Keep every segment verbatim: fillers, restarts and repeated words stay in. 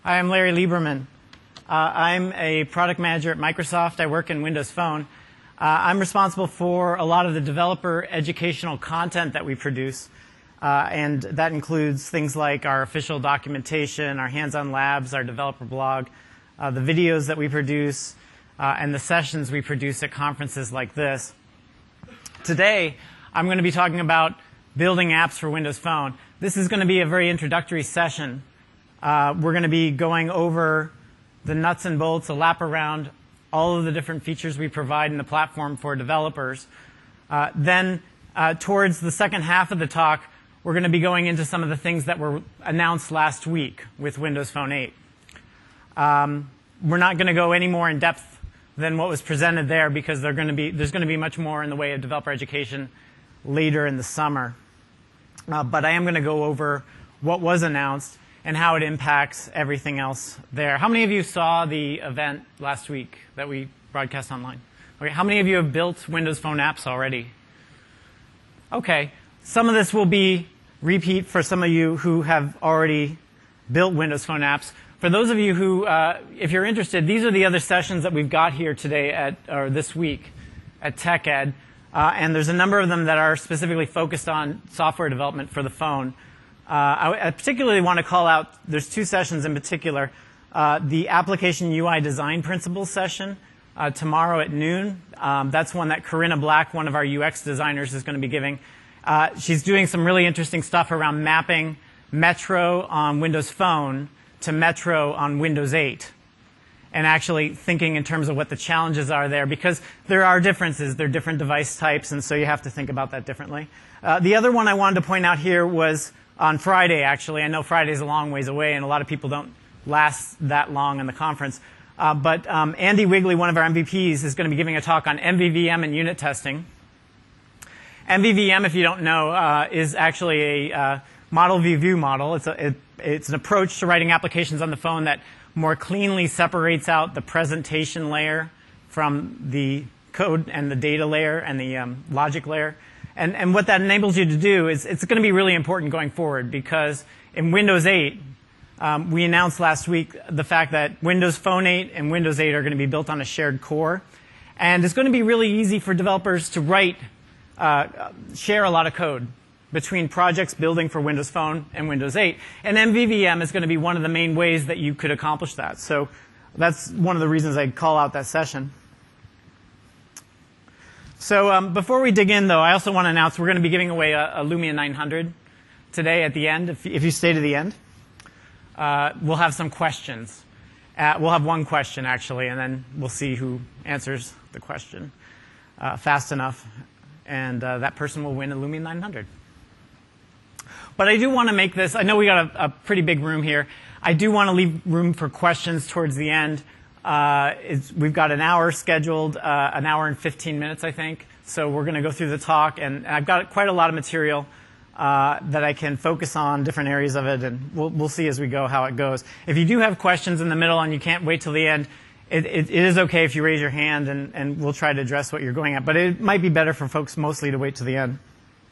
Hi, I'm Larry Lieberman. Uh, I'm a product manager at Microsoft. I work in Windows Phone. Uh, I'm responsible for a lot of the developer educational content that we produce. Uh, and that includes things like our official documentation, our hands-on labs, our developer blog, uh, the videos that we produce, uh, and the sessions we produce at conferences like this. Today, I'm going to be talking about building apps for Windows Phone. This is going to be a very introductory session. Uh, we're going to be going over the nuts and bolts, a lap around all of the different features we provide in the platform for developers. Uh, then, uh, towards the second half of the talk, we're going to be going into some of the things that were announced last week with Windows Phone eight. Um, we're not going to go any more in depth than what was presented there because they're going to be, there's going to be much more in the way of developer education later in the summer. Uh, but I am going to go over what was announced and how it impacts everything else there. How many of you saw the event last week that we broadcast online? Okay, how many of you have built Windows Phone apps already? Okay, some of this will be repeat for some of you who have already built Windows Phone apps. For those of you who, uh, if you're interested, these are the other sessions that we've got here today at, or this week at TechEd. Uh, and there's a number of them that are specifically focused on software development for the phone. Uh, I, I particularly want to call out, there's two sessions in particular. Uh, the Application U I Design Principles session uh, tomorrow at noon. Um, that's one that Corinna Black, one of our U X designers, is going to be giving. Uh, she's doing some really interesting stuff around mapping Metro on Windows Phone to Metro on Windows eight. And actually thinking in terms of what the challenges are there, because there are differences. There are different device types, and so you have to think about that differently. Uh, the other one I wanted to point out here was on Friday, actually. I know Friday's a long ways away, and a lot of people don't last that long in the conference. Uh, but um, Andy Wigley, one of our M V Ps, is going to be giving a talk on M V V M and unit testing. M V V M, if you don't know, uh, is actually a uh, model view view model. It's, a, it, it's an approach to writing applications on the phone that more cleanly separates out the presentation layer from the code and the data layer and the um, logic layer. And, and what that enables you to do is it's going to be really important going forward because in Windows eight, um, we announced last week the fact that Windows Phone eight and Windows eight are going to be built on a shared core. And it's going to be really easy for developers to write, uh, share a lot of code between projects building for Windows Phone and Windows eight. And M V V M is going to be one of the main ways that you could accomplish that. So that's one of the reasons I call out that session. So um, before we dig in, though, I also want to announce we're going to be giving away a, a Lumia nine hundred today at the end. If, if you stay to the end, uh, we'll have some questions. Uh, we'll have one question, actually, and then we'll see who answers the question uh, fast enough. And uh, that person will win a Lumia nine hundred. But I do want to make this, I know we got a, a pretty big room here. I do want to leave room for questions towards the end. Uh, it's, we've got an hour scheduled, uh, an hour and fifteen minutes, I think. So we're going to go through the talk, and, and I've got quite a lot of material uh, that I can focus on different areas of it, and we'll, we'll see as we go how it goes. If you do have questions in the middle and you can't wait till the end, it, it, it is okay if you raise your hand, and, and we'll try to address what you're going at. But it might be better for folks mostly to wait till the end.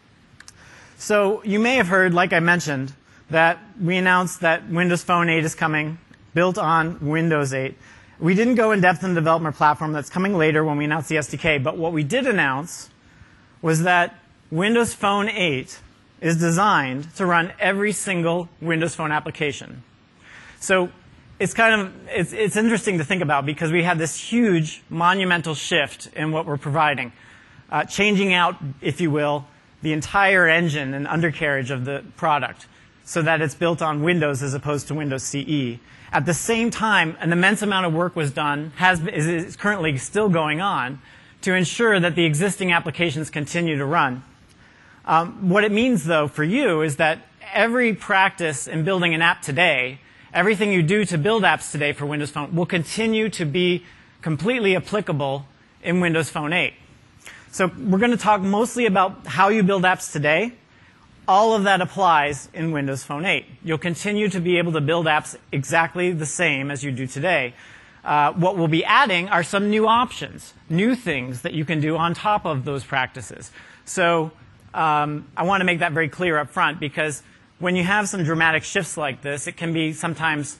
So you may have heard, like I mentioned, that we announced that Windows Phone eight is coming, built on Windows eight. We didn't go in depth in the development platform. That's coming later when we announce the S D K. But what we did announce was that Windows Phone eight is designed to run every single Windows Phone application. So it's kind of it's, it's interesting to think about because we had this huge monumental shift in what we're providing, uh, changing out, if you will, the entire engine and undercarriage of the product so that it's built on Windows as opposed to Windows C E. At the same time, an immense amount of work was done, has, is currently still going on, to ensure that the existing applications continue to run. Um, what it means, though, for you is that every practice in building an app today, everything you do to build apps today for Windows Phone will continue to be completely applicable in Windows Phone eight. So we're going to talk mostly about how you build apps today. All of that applies in Windows Phone eight. You'll continue to be able to build apps exactly the same as you do today. Uh, what we'll be adding are some new options, new things that you can do on top of those practices. So um, I want to make that very clear up front because when you have some dramatic shifts like this, it can be sometimes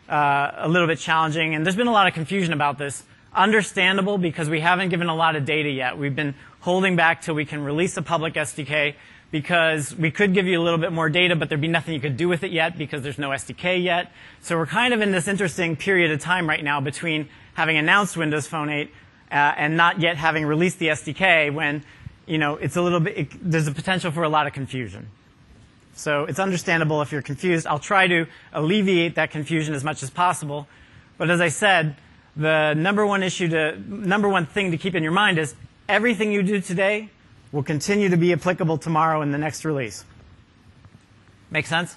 uh, a little bit challenging, and there's been a lot of confusion about this. Understandable, because we haven't given a lot of data yet. We've been holding back till we can release a public S D K, because we could give you a little bit more data, but there'd be nothing you could do with it yet because there's no S D K yet. So we're kind of in this interesting period of time right now between having announced Windows Phone eight uh, and not yet having released the S D K, when, you know, it's a little bit, it, there's a potential for a lot of confusion. So it's understandable if you're confused. I'll try to alleviate that confusion as much as possible. But as I said, the number one issue to, number one thing to keep in your mind is everything you do today will continue to be applicable tomorrow in the next release. Make sense?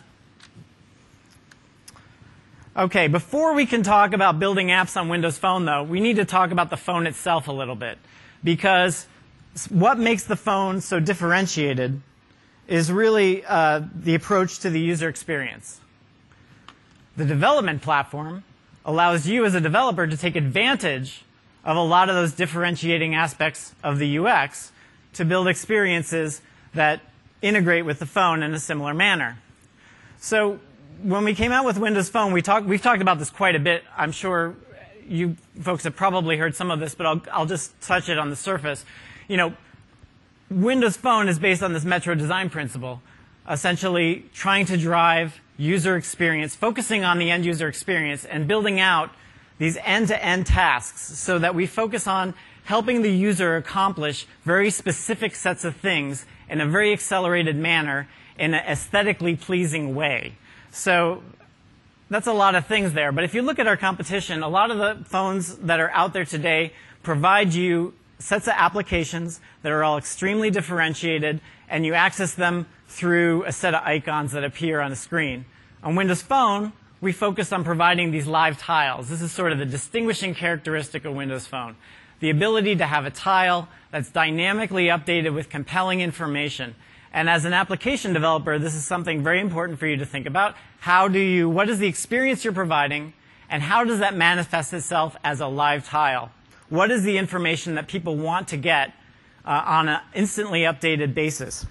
Okay, before we can talk about building apps on Windows Phone, though, we need to talk about the phone itself a little bit. Because what makes the phone so differentiated is really uh, the approach to the user experience. The development platform allows you as a developer to take advantage of a lot of those differentiating aspects of the U X to build experiences that integrate with the phone in a similar manner. So when we came out with Windows Phone, we talk, we've talked about this quite a bit. I'm sure you folks have probably heard some of this, but I'll, I'll just touch it on the surface. You know, Windows Phone is based on this Metro design principle, essentially trying to drive user experience, focusing on the end user experience, and building out these end-to-end tasks so that we focus on helping the user accomplish very specific sets of things in a very accelerated manner in an aesthetically pleasing way. So that's a lot of things there. But if you look at our competition, a lot of the phones that are out there today provide you sets of applications that are all extremely differentiated, and you access them through a set of icons that appear on the screen. On Windows Phone, we focused on providing these live tiles. This is sort of the distinguishing characteristic of Windows Phone. The ability to have a tile that's dynamically updated with compelling information. And as an application developer, this is something very important for you to think about. How do you, what is the experience you're providing, and how does that manifest itself as a live tile? What is the information that people want to get uh, on an instantly updated basis?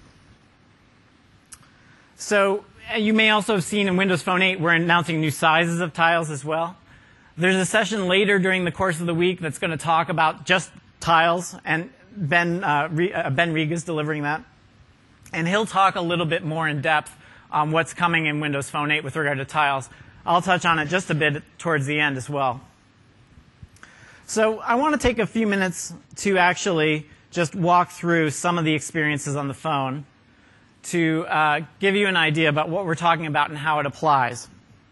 So you may also have seen in Windows Phone eight, we're announcing new sizes of tiles as well. There's a session later during the course of the week that's going to talk about just tiles, and Ben, uh, Re uh, Ben Riga is delivering that. And he'll talk a little bit more in depth on what's coming in Windows Phone eight with regard to tiles. I'll touch on it just a bit towards the end as well. So I want to take a few minutes to actually just walk through some of the experiences on the phone to uh, give you an idea about what we're talking about and how it applies.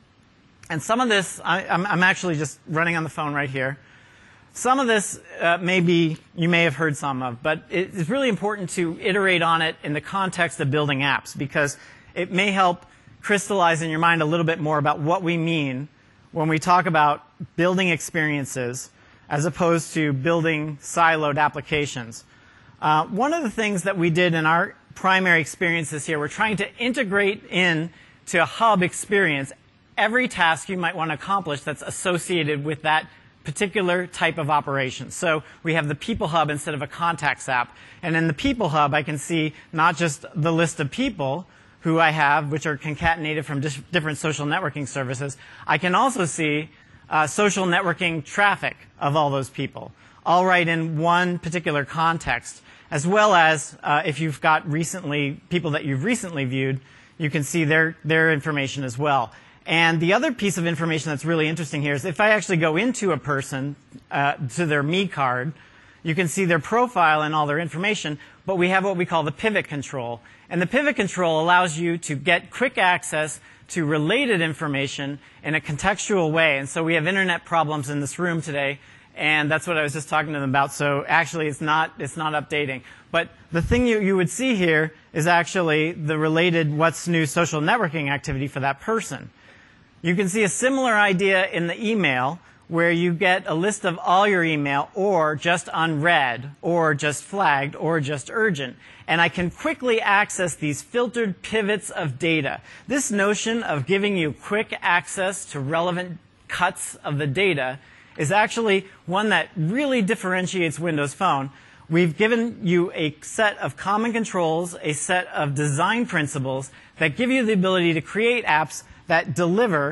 And some of this, I, I'm, I'm actually just running on the phone right here. Some of this uh, may be, you may have heard some of, but it's really important to iterate on it in the context of building apps, because it may help crystallize in your mind a little bit more about what we mean when we talk about building experiences as opposed to building siloed applications. Uh, one of the things that we did in our primary experiences here, we're trying to integrate in to a hub experience every task you might want to accomplish that's associated with that particular type of operation. So we have the People Hub instead of a Contacts app. And in the People Hub, I can see not just the list of people who I have, which are concatenated from different social networking services. I can also see uh, social networking traffic of all those people, all right in one particular context, as well as uh, if you've got recently people that you've recently viewed, you can see their, their information as well. And the other piece of information that's really interesting here is if I actually go into a person, uh, to their Me card, you can see their profile and all their information, but we have what we call the pivot control. And the pivot control allows you to get quick access to related information in a contextual way. And so we have internet problems in this room today, and that's what I was just talking to them about. So actually it's not, it's not updating. But the thing you, you would see here is actually the related what's new social networking activity for that person. You can see a similar idea in the email, where you get a list of all your email, or just unread, or just flagged, or just urgent. And I can quickly access these filtered pivots of data. This notion of giving you quick access to relevant cuts of the data is actually one that really differentiates Windows Phone. We've given you a set of common controls, a set of design principles that give you the ability to create apps that deliver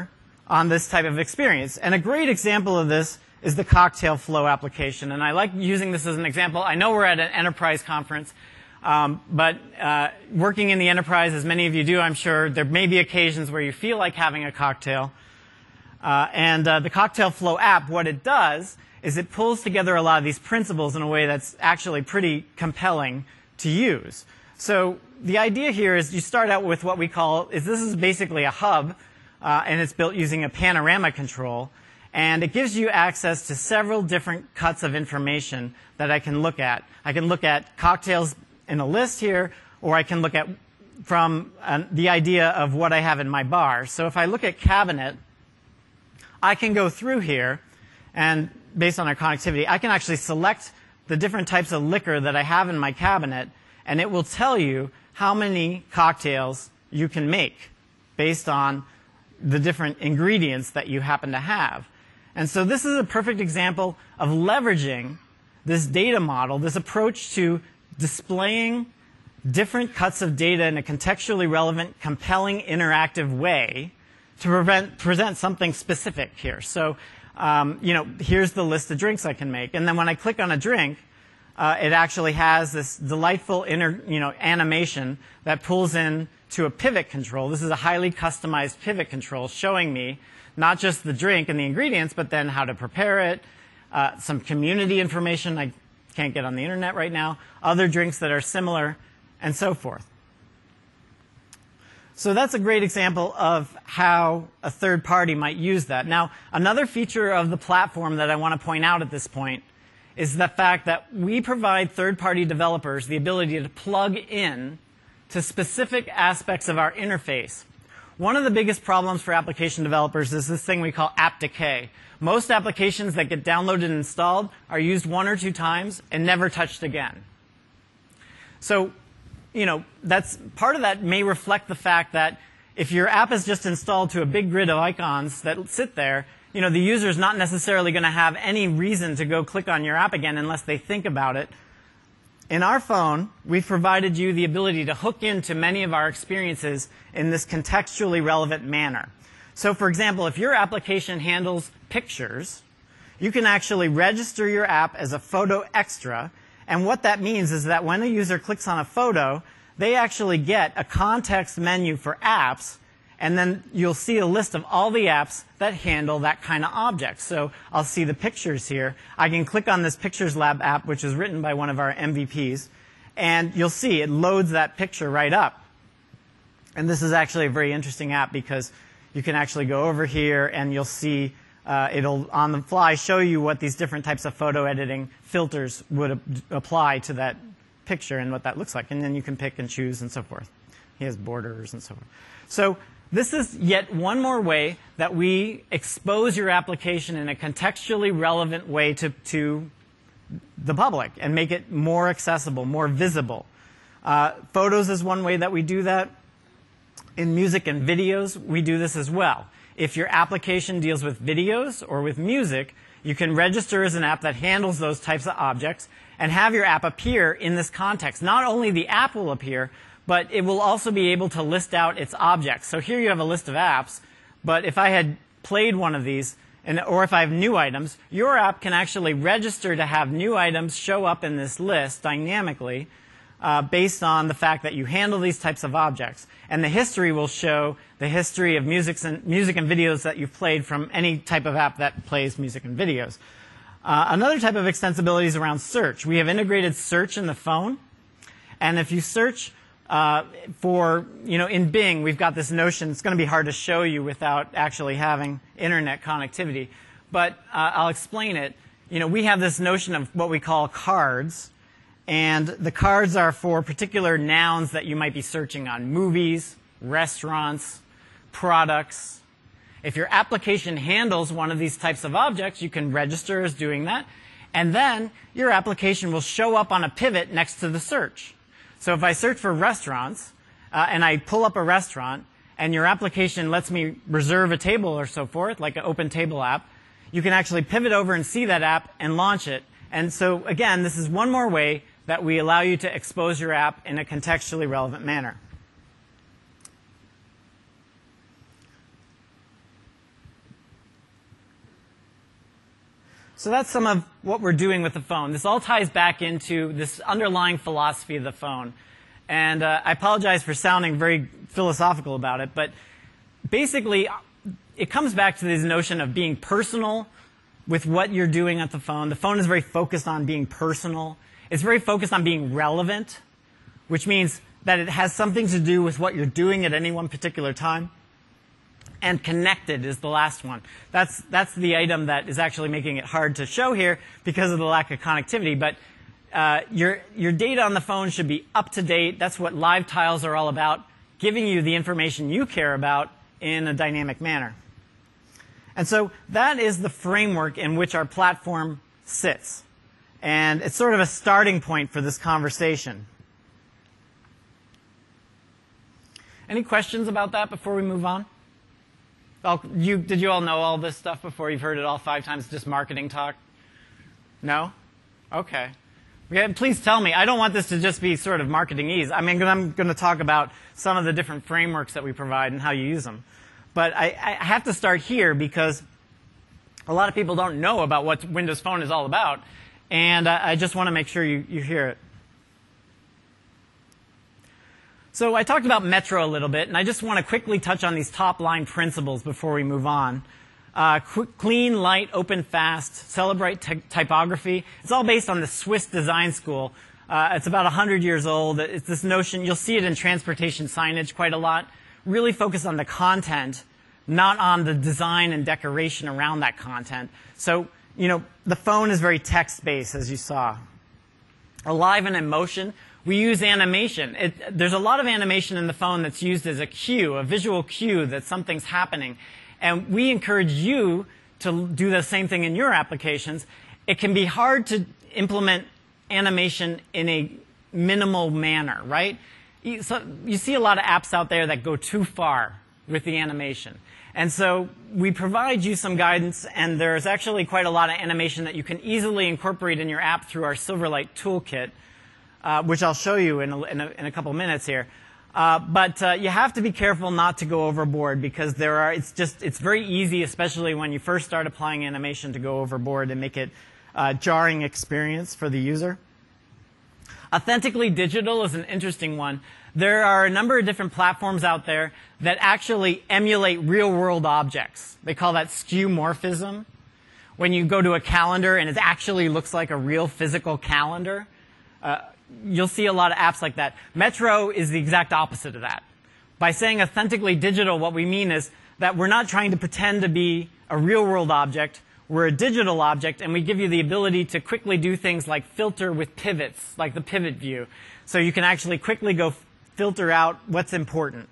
on this type of experience. And a great example of this is the cocktail flow application. And I like using this as an example. I know we're at an enterprise conference, um, but uh, working in the enterprise, as many of you do, I'm sure, there may be occasions where you feel like having a cocktail. Uh, and uh, the cocktail flow app, what it does is it pulls together a lot of these principles in a way that's actually pretty compelling to use. So the idea here is you start out with what we call, is this is basically a hub, uh, and it's built using a panorama control. And it gives you access to several different cuts of information that I can look at. I can look at cocktails in a list here, or I can look at from uh, the idea of what I have in my bar. So if I look at cabinet, I can go through here, and based on our connectivity, I can actually select the different types of liquor that I have in my cabinet, and it will tell you how many cocktails you can make based on the different ingredients that you happen to have. And so this is a perfect example of leveraging this data model, this approach to displaying different cuts of data in a contextually relevant, compelling, interactive way to prevent, present something specific here. So, um, you know, here's the list of drinks I can make. And then when I click on a drink, uh, it actually has this delightful inner, you know, animation that pulls in to a pivot control. This is a highly customized pivot control showing me not just the drink and the ingredients, but then how to prepare it, uh, some community information I can't get on the internet right now, other drinks that are similar, and so forth. So that's a great example of how a third party might use that. Now, another feature of the platform that I want to point out at this point is the fact that we provide third-party developers the ability to plug in to specific aspects of our interface. One of the biggest problems for application developers is this thing we call app decay. Most applications that get downloaded and installed are used one or two times and never touched again. So, you know, that's part of that may reflect the fact that if your app is just installed to a big grid of icons that sit there, you know, the user is not necessarily going to have any reason to go click on your app again unless they think about it. In our phone, we've provided you the ability to hook into many of our experiences in this contextually relevant manner. So, for example, if your application handles pictures, you can actually register your app as a photo extra. And what that means is that when a user clicks on a photo, they actually get a context menu for apps, and then you'll see a list of all the apps that handle that kind of object. So I'll see the pictures here. I can click on this Pictures Lab app, which is written by one of our M V Ps, and you'll see it loads that picture right up. And this is actually a very interesting app because you can actually go over here and you'll see uh, it'll on the fly show you what these different types of photo editing filters would apply to that picture and what that looks like. And then you can pick and choose and so forth. He has borders and so forth. So this is yet one more way that we expose your application in a contextually relevant way to, to the public and make it more accessible, more visible. Uh, photos is one way that we do that. In music and videos, we do this as well. If your application deals with videos or with music, you can register as an app that handles those types of objects and have your app appear in this context. Not only the app will appear, but it will also be able to list out its objects. So here you have a list of apps, but if I had played one of these, and, or if I have new items, your app can actually register to have new items show up in this list dynamically uh, based on the fact that you handle these types of objects. And the history will show the history of music and, music and videos that you've played from any type of app that plays music and videos. Uh, another type of extensibility is around search. We have integrated search in the phone, and if you search Uh, for, you know, in Bing, we've got this notion, it's going to be hard to show you without actually having internet connectivity, but uh, I'll explain it. You know, we have this notion of what we call cards, and the cards are for particular nouns that you might be searching on: movies, restaurants, products. If your application handles one of these types of objects, you can register as doing that, and then your application will show up on a pivot next to the search. So if I search for restaurants, uh, and I pull up a restaurant, and your application lets me reserve a table or so forth, like an open table app, you can actually pivot over and see that app and launch it. And so, again, this is one more way that we allow you to expose your app in a contextually relevant manner. So that's some of what we're doing with the phone. This all ties back into this underlying philosophy of the phone. And uh, I apologize for sounding very philosophical about it, but basically it comes back to this notion of being personal with what you're doing at the phone. The phone is very focused on being personal. It's very focused on being relevant, which means that it has something to do with what you're doing at any one particular time. And connected is the last one. That's, that's the item that is actually making it hard to show here because of the lack of connectivity. But uh, your, your data on the phone should be up to date. That's what live tiles are all about, giving you the information you care about in a dynamic manner. And so that is the framework in which our platform sits. And it's sort of a starting point for this conversation. Any questions about that before we move on? Oh, you, did you all know all this stuff before? You've heard it all five times, just marketing talk? No? Okay. Yeah, please tell me. I don't want this to just be sort of marketing-ese. I mean, I'm going to talk about some of the different frameworks that we provide and how you use them. But I, I have to start here because a lot of people don't know about what Windows Phone is all about. And I, I just want to make sure you, you hear it. So I talked about Metro a little bit, and I just want to quickly touch on these top-line principles before we move on. Uh, clean, light, open, fast, Celebrate typography. It's all based on the Swiss design school. Uh, it's about one hundred years old. It's this notion, you'll see it in transportation signage quite a lot, really focused on the content, not on the design and decoration around that content. So, you know, the phone is very text-based, as you saw. Alive and in motion. We use animation. It, there's a lot of animation in the phone that's used as a cue, a visual cue that something's happening. And we encourage you to do the same thing in your applications. It can be hard to implement animation in a minimal manner, right? You, so you see a lot of apps out there that go too far with the animation. And so we provide you some guidance, and there's actually quite a lot of animation that you can easily incorporate in your app through our Silverlight toolkit. Uh, which I'll show you in a, in a, in a couple minutes here. Uh, but uh, you have to be careful not to go overboard because there are, it's just, it's very easy, especially when you first start applying animation, to go overboard and make it a jarring experience for the user. Authentically digital is an interesting one. There are a number of different platforms out there that actually emulate real-world objects. They call that skeuomorphism. When you go to a calendar and it actually looks like a real physical calendar, uh, you'll see a lot of apps like that. Metro is the exact opposite of that. By saying authentically digital, what we mean is that we're not trying to pretend to be a real-world object. We're a digital object, and we give you the ability to quickly do things like filter with pivots, like the pivot view. So you can actually quickly go filter out what's important.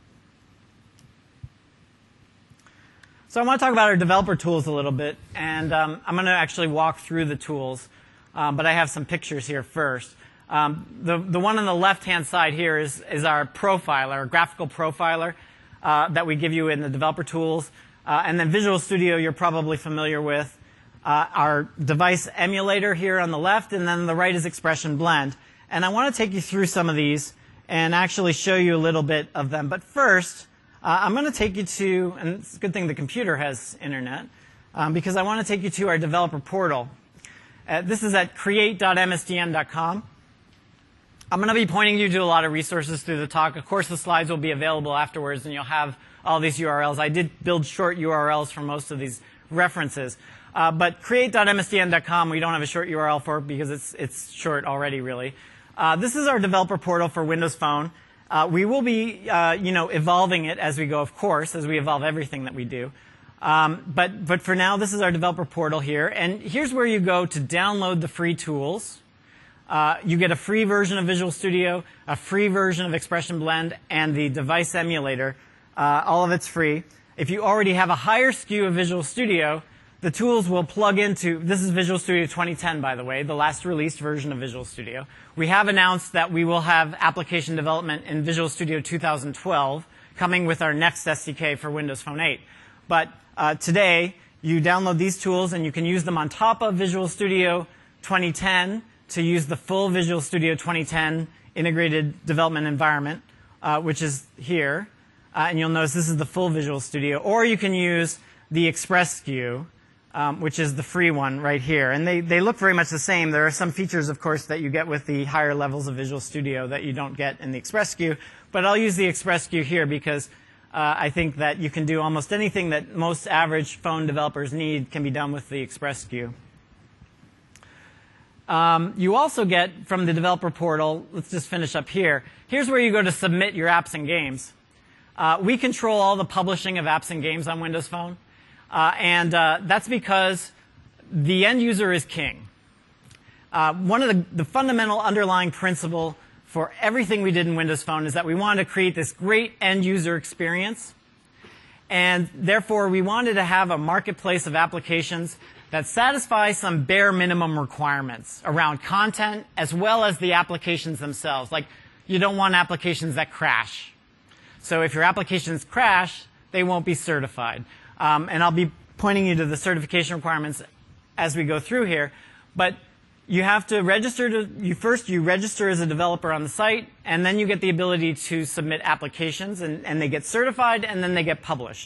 So I want to talk about our developer tools a little bit, and um, I'm going to actually walk through the tools, um, but I have some pictures here first. Um, the, the one on the left-hand side here is, is our profiler, our graphical profiler uh, that we give you in the developer tools. Uh, and then Visual Studio you're probably familiar with. Uh, our device emulator here on the left, and then on the right is Expression Blend. And I want to take you through some of these and actually show you a little bit of them. But first, uh, I'm going to take you to, and it's a good thing the computer has internet, um, because I want to take you to our developer portal. Uh, this is at create dot M S D N dot com. I'm going to be pointing you to a lot of resources through the talk. Of course, the slides will be available afterwards, and you'll have all these U R Ls. I did build short U R Ls for most of these references. Uh, but create dot M S D N dot com, we don't have a short U R L for it because it's, it's short already, really. Uh, this is our developer portal for Windows Phone. Uh, we will be uh, you know, evolving it as we go, of course, as we evolve everything that we do. Um, but, but for now, this is our developer portal here. And here's where you go to download the free tools. Uh, you get a free version of Visual Studio, a free version of Expression Blend, and the device emulator. Uh, all of it's free. If you already have a higher S K U of Visual Studio, the tools will plug into, this is Visual Studio twenty ten, by the way, the last released version of Visual Studio. We have announced that we will have application development in Visual Studio two thousand twelve, coming with our next S D K for Windows Phone eight. But uh, today, you download these tools, and you can use them on top of Visual Studio twenty ten to use the full Visual Studio twenty ten integrated development environment, uh, which is here. Uh, and you'll notice this is the full Visual Studio. Or you can use the Express S K U, um, which is the free one right here. And they, they look very much the same. There are some features, of course, that you get with the higher levels of Visual Studio that you don't get in the Express S K U. But I'll use the Express S K U here because uh, I think that you can do almost anything that most average phone developers need can be done with the Express S K U. Um, you also get from the developer portal, let's just finish up here. Here's where you go to submit your apps and games. Uh, we control all the publishing of apps and games on Windows Phone. Uh, and uh, that's because the end user is king. Uh, one of the, the fundamental underlying principle for everything we did in Windows Phone is that we wanted to create this great end user experience. And therefore, we wanted to have a marketplace of applications that satisfy some bare minimum requirements around content as well as the applications themselves. Like, you don't want applications that crash. So if your applications crash, they won't be certified. Um, and I'll be pointing you to the certification requirements as we go through here. But you have to register to, you first you register as a developer on the site, and then you get the ability to submit applications, and, and they get certified, and then they get published.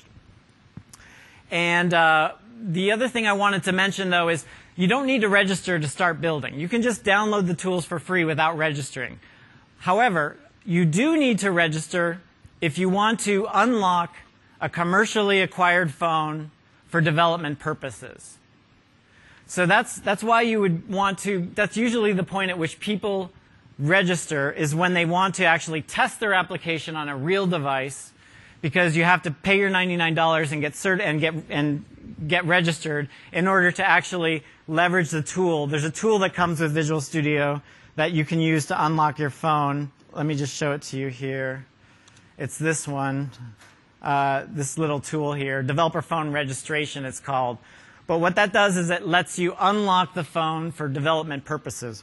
And uh, the other thing I wanted to mention, though, is you don't need to register to start building. You can just download the tools for free without registering. However, you do need to register if you want to unlock a commercially acquired phone for development purposes. So that's, that's why you would want to, that's usually the point at which people register, is when they want to actually test their application on a real device, because you have to pay your ninety-nine dollars and get cert and get and get registered in order to actually leverage the tool. There's a tool that comes with Visual Studio that you can use to unlock your phone. Let me just show it to you here. It's this one, uh, this little tool here, Developer Phone Registration it's called. But what that does is it lets you unlock the phone for development purposes.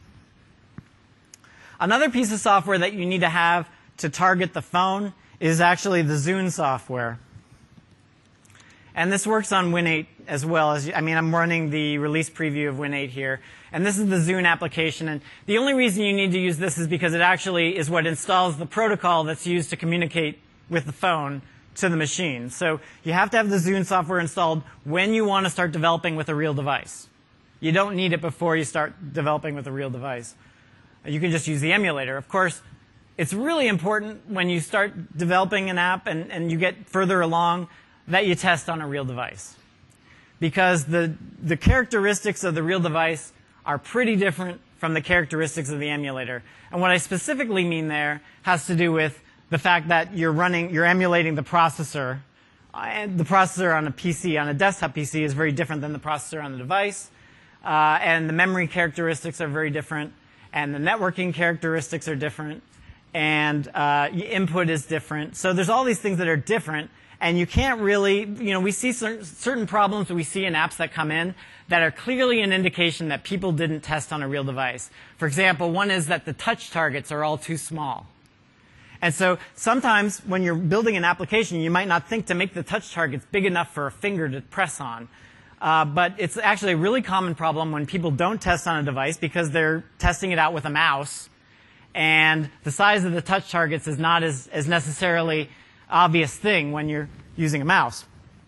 Another piece of software that you need to have to target the phone is actually the Zune software. And this works on Win eight as well. As I mean, I'm running the release preview of Win eight here. And this is the Zune application. And the only reason you need to use this is because it actually is what installs the protocol that's used to communicate with the phone to the machine. So you have to have the Zune software installed when you want to start developing with a real device. You don't need it before you start developing with a real device. You can just use the emulator. Of course, it's really important when you start developing an app and, and you get further along that you test on a real device. Because the, the characteristics of the real device are pretty different from the characteristics of the emulator. And what I specifically mean there has to do with the fact that you're running, you're emulating the processor. And the processor on a P C, on a desktop P C, is very different than the processor on the device. Uh, and the memory characteristics are very different. And the networking characteristics are different. And uh, input is different. So there's all these things that are different. And you can't really, you know, we see certain, certain problems that we see in apps that come in that are clearly an indication that people didn't test on a real device. For example, one is that the touch targets are all too small. And so sometimes when you're building an application, you might not think to make the touch targets big enough for a finger to press on. Uh, but it's actually a really common problem when people don't test on a device because they're testing it out with a mouse. And the size of the touch targets is not as, as necessarily obvious thing when you're using a mouse.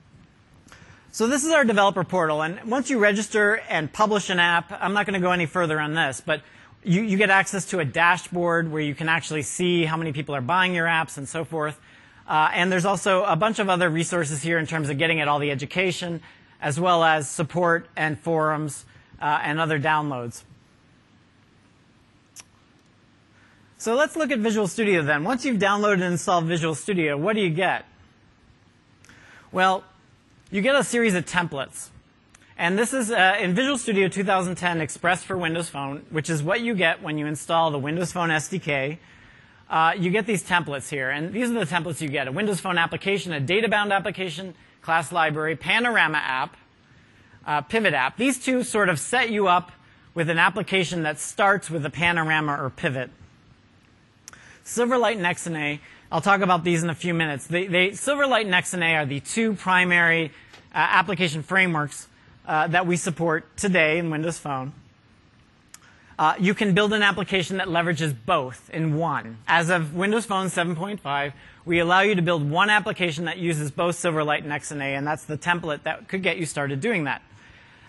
So this is our developer portal. And once you register and publish an app, I'm not going to go any further on this, but you, you get access to a dashboard where you can actually see how many people are buying your apps and so forth. Uh, and there's also a bunch of other resources here in terms of getting at all the education, as well as support and forums uh, and other downloads. So let's look at Visual Studio then. Once you've downloaded and installed Visual Studio, what do you get? Well, you get a series of templates. And this is uh, in Visual Studio two thousand ten Express for Windows Phone, which is what you get when you install the Windows Phone S D K. Uh, you get these templates here. And these are the templates you get: a Windows Phone application, a data-bound application, class library, panorama app, uh, pivot app. These two sort of set you up with an application that starts with a panorama or pivot. Silverlight and X N A, I'll talk about these in a few minutes. They, they, Silverlight and X N A are the two primary uh, application frameworks uh, that we support today in Windows Phone. Uh, you can build an application that leverages both in one. As of Windows Phone seven point five, we allow you to build one application that uses both Silverlight and X N A, and that's the template that could get you started doing that.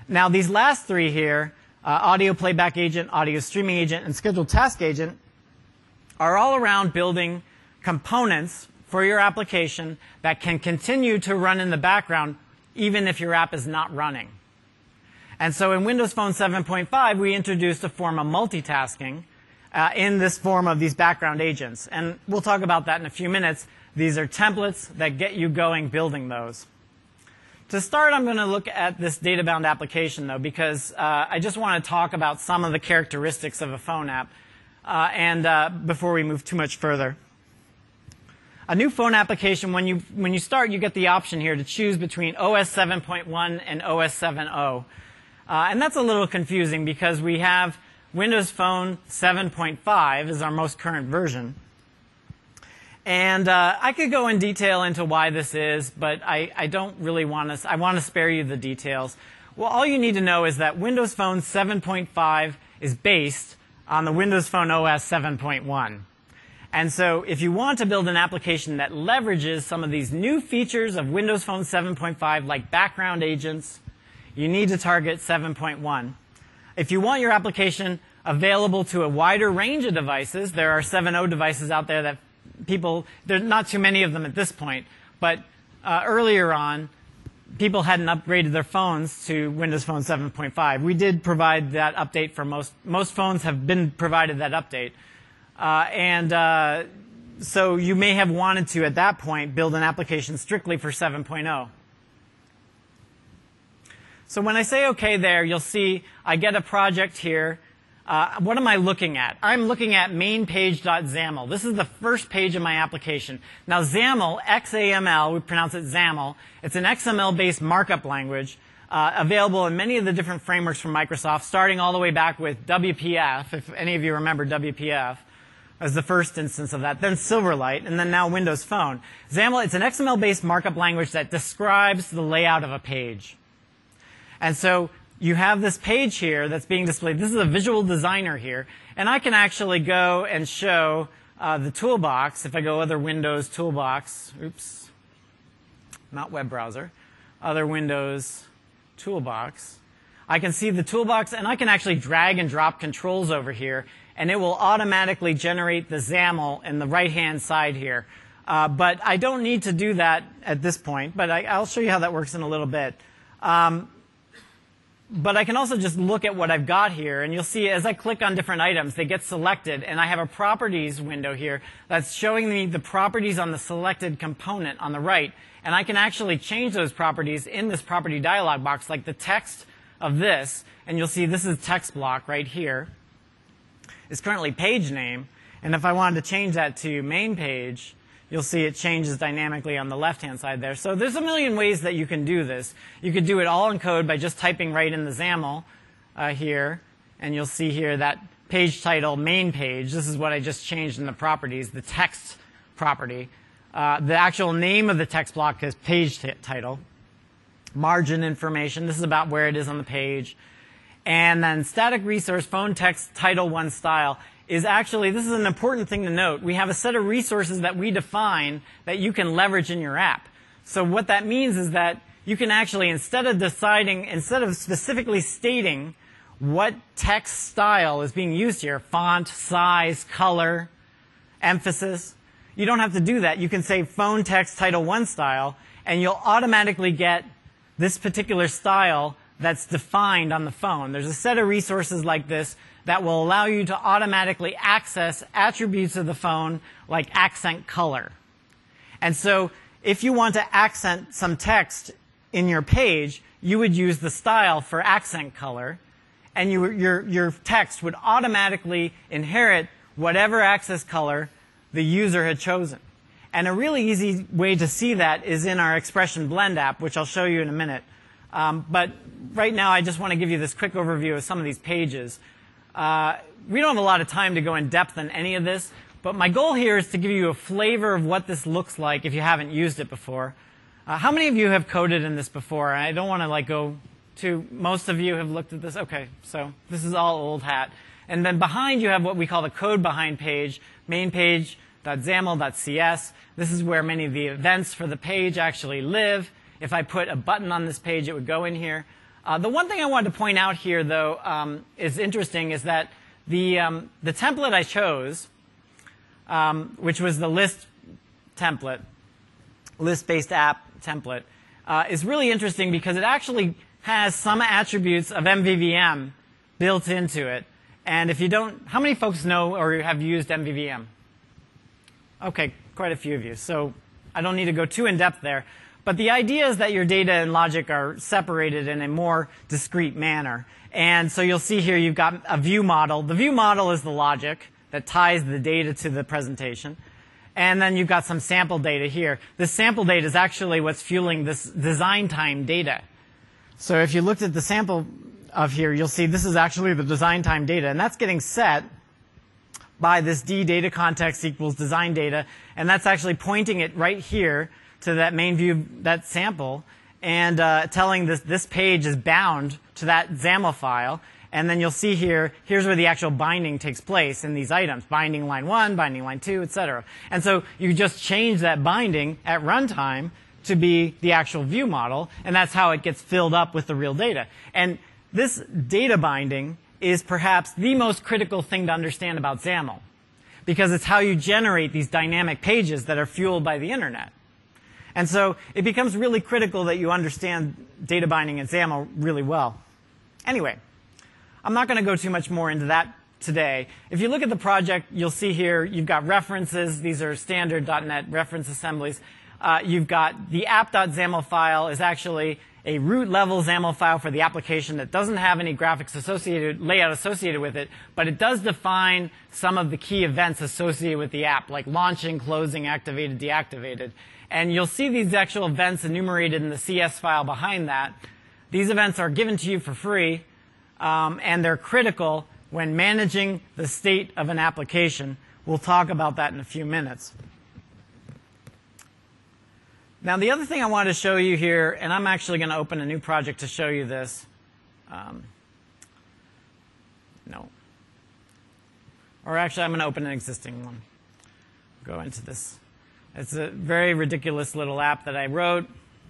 Now, these last three here, uh, audio playback agent, audio streaming agent, and scheduled task agent, are all around building components for your application that can continue to run in the background even if your app is not running. And so in Windows Phone seven point five, we introduced a form of multitasking uh, in this form of these background agents. And we'll talk about that in a few minutes. These are templates that get you going building those. To start, I'm going to look at this data-bound application, though, because uh, I just want to talk about some of the characteristics of a phone app uh, and uh, before we move too much further. A new phone application, when you, when you start, you get the option here to choose between O S seven point one and O S seven point zero. Uh, and that's a little confusing because we have Windows Phone seven point five is our most current version. And uh, I could go in detail into why this is, but I, I don't really want to. I want to spare you the details. Well, all you need to know is that Windows Phone seven point five is based on the Windows Phone O S seven point one. And so if you want to build an application that leverages some of these new features of Windows Phone seven point five, like background agents, you need to target seven point one. If you want your application available to a wider range of devices, there are seven point zero devices out there that people, there's not too many of them at this point, but uh, earlier on, people hadn't upgraded their phones to Windows Phone seven point five. We did provide that update for most, most phones have been provided that update. Uh, and uh, so you may have wanted to, at that point, build an application strictly for seven point zero. So when I say OK there, you'll see I get a project here. Uh, what am I looking at? I'm looking at mainpage.xaml. This is the first page of my application. Now, XAML, X A M L, we pronounce it XAML. It's an X M L-based markup language uh, available in many of the different frameworks from Microsoft, starting all the way back with W P F, if any of you remember W P F as the first instance of that, then Silverlight, and then now Windows Phone. XAML, it's an X M L-based markup language that describes the layout of a page. And so you have this page here that's being displayed. This is a visual designer here. And I can actually go and show uh, the toolbox. If I go other Windows toolbox, oops, not web browser, other Windows toolbox, I can see the toolbox, and I can actually drag and drop controls over here, and it will automatically generate the XAML in the right-hand side here. Uh, but I don't need to do that at this point, but I, I'll show you how that works in a little bit. Um, But I can also just look at what I've got here, and you'll see as I click on different items, they get selected, and I have a properties window here that's showing me the properties on the selected component on the right, and I can actually change those properties in this property dialog box, like the text of this, and you'll see this is text block right here. It's currently page name, and if I wanted to change that to main page, you'll see it changes dynamically on the left-hand side there. So there's a million ways that you can do this. You could do it all in code by just typing right in the XAML uh, here, and you'll see here that page title, main page. This is what I just changed in the properties, the text property. Uh, the actual name of the text block is page title. Margin information, this is about where it is on the page. And then static resource, phone text, title one style. Is actually, this is an important thing to note. We have a set of resources that we define that you can leverage in your app. So what that means is that you can actually, instead of deciding, instead of specifically stating what text style is being used here, font, size, color, emphasis, you don't have to do that. You can say phone text title one style, and you'll automatically get this particular style that's defined on the phone. There's a set of resources like this that will allow you to automatically access attributes of the phone like accent color. And so if you want to accent some text in your page, you would use the style for accent color, and you, your, your text would automatically inherit whatever access color the user had chosen. And a really easy way to see that is in our Expression Blend app, which I'll show you in a minute. Um, but right now, I just want to give you this quick overview of some of these pages. Uh, we don't have a lot of time to go in depth on any of this, but my goal here is to give you a flavor of what this looks like if you haven't used it before. Uh, how many of you have coded in this before? I don't want to like go to, most of you have looked at this. Okay, so this is all old hat. And then behind you have what we call the code behind page, main page.xaml.cs. This is where many of the events for the page actually live. If I put a button on this page, it would go in here. Uh, the one thing I wanted to point out here, though, um, is interesting, is that the, um, the template I chose, um, which was the list template, list-based app template, uh, is really interesting because it actually has some attributes of M V V M built into it. And if you don't, how many folks know or have used M V V M? Okay, quite a few of you. So I don't need to go too in-depth there. But the idea is that your data and logic are separated in a more discrete manner. And so you'll see here you've got a view model. The view model is the logic that ties the data to the presentation. And then you've got some sample data here. This sample data is actually what's fueling this design time data. So if you looked at the sample of here, you'll see this is actually the design time data. And that's getting set by this D data context equals design data. And that's actually pointing it right here to that main view, that sample, and uh, telling this this page is bound to that XAML file. And then you'll see here, here's where the actual binding takes place in these items. Binding line one, binding line two, et cetera. And so you just change that binding at runtime to be the actual view model, and that's how it gets filled up with the real data. And this data binding is perhaps the most critical thing to understand about XAML, because it's how you generate these dynamic pages that are fueled by the internet. And so it becomes really critical that you understand data binding in XAML really well. Anyway, I'm not going to go too much more into that today. If you look at the project, you'll see here you've got references. These are standard dot net reference assemblies. Uh, you've got the app.xaml file is actually a root level XAML file for the application that doesn't have any graphics associated, layout associated with it, but it does define some of the key events associated with the app, like launching, closing, activated, deactivated. And you'll see these actual events enumerated in the C S file behind that. These events are given to you for free, um, and they're critical when managing the state of an application. We'll talk about that in a few minutes. Now, the other thing I wanted to show you here, and I'm actually going to open a new project to show you this. Um, no. Or actually, I'm going to open an existing one. Go into this. It's a very ridiculous little app that I wrote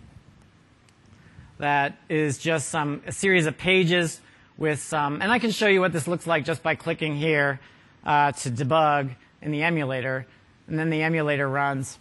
that is just some a series of pages with some, and I can show you what this looks like just by clicking here uh, to debug in the emulator, and then the emulator runs.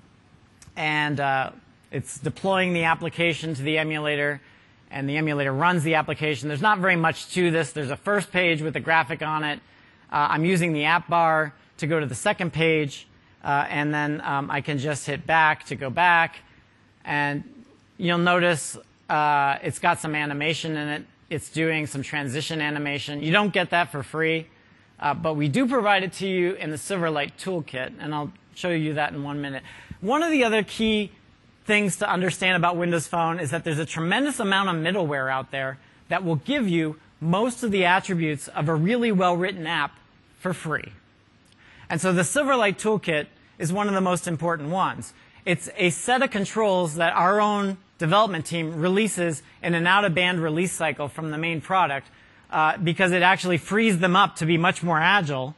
And uh, it's deploying the application to the emulator, and the emulator runs the application. There's not very much to this. There's a first page with a graphic on it. Uh, I'm using the app bar to go to the second page, uh, and then um, I can just hit back to go back. And you'll notice uh, it's got some animation in it. It's doing some transition animation. You don't get that for free, uh, but we do provide it to you in the Silverlight Toolkit, and I'll show you that in one minute. One of the other key things to understand about Windows Phone is that there's a tremendous amount of middleware out there that will give you most of the attributes of a really well-written app for free. And so the Silverlight Toolkit is one of the most important ones. It's a set of controls that our own development team releases in an out-of-band release cycle from the main product uh, because it actually frees them up to be much more agile.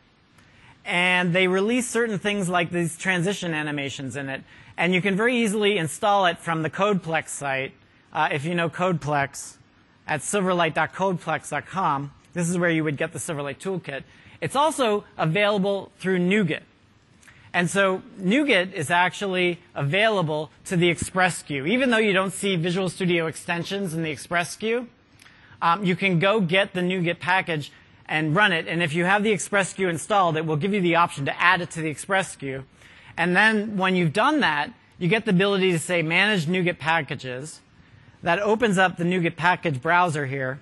And they release certain things like these transition animations in it. And you can very easily install it from the CodePlex site. Uh, if you know CodePlex, at silverlight dot codeplex dot com. This is where you would get the Silverlight Toolkit. It's also available through NuGet. And so NuGet is actually available to the Express S K U. Even though you don't see Visual Studio extensions in the Express S K U, um, you can go get the NuGet package and run it. And if you have the Express S K U installed, it will give you the option to add it to the Express S K U. And then when you've done that, you get the ability to say Manage NuGet Packages. That opens up the NuGet package browser here.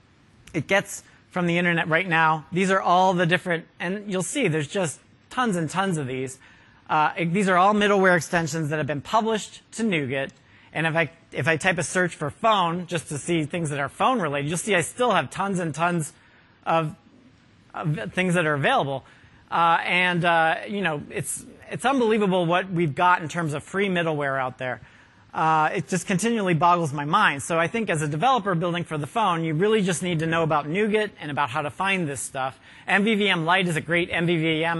It gets from the internet right now. These are all the different, and you'll see there's just tons and tons of these. Uh, it, these are all middleware extensions that have been published to NuGet. And if I, if I type a search for phone, just to see things that are phone related, you'll see I still have tons and tons of, of things that are available. Uh, and, uh, you know, it's, it's unbelievable what we've got in terms of free middleware out there. Uh, it just continually boggles my mind. So I think as a developer building for the phone, you really just need to know about NuGet and about how to find this stuff. M V V M Lite is a great M V V M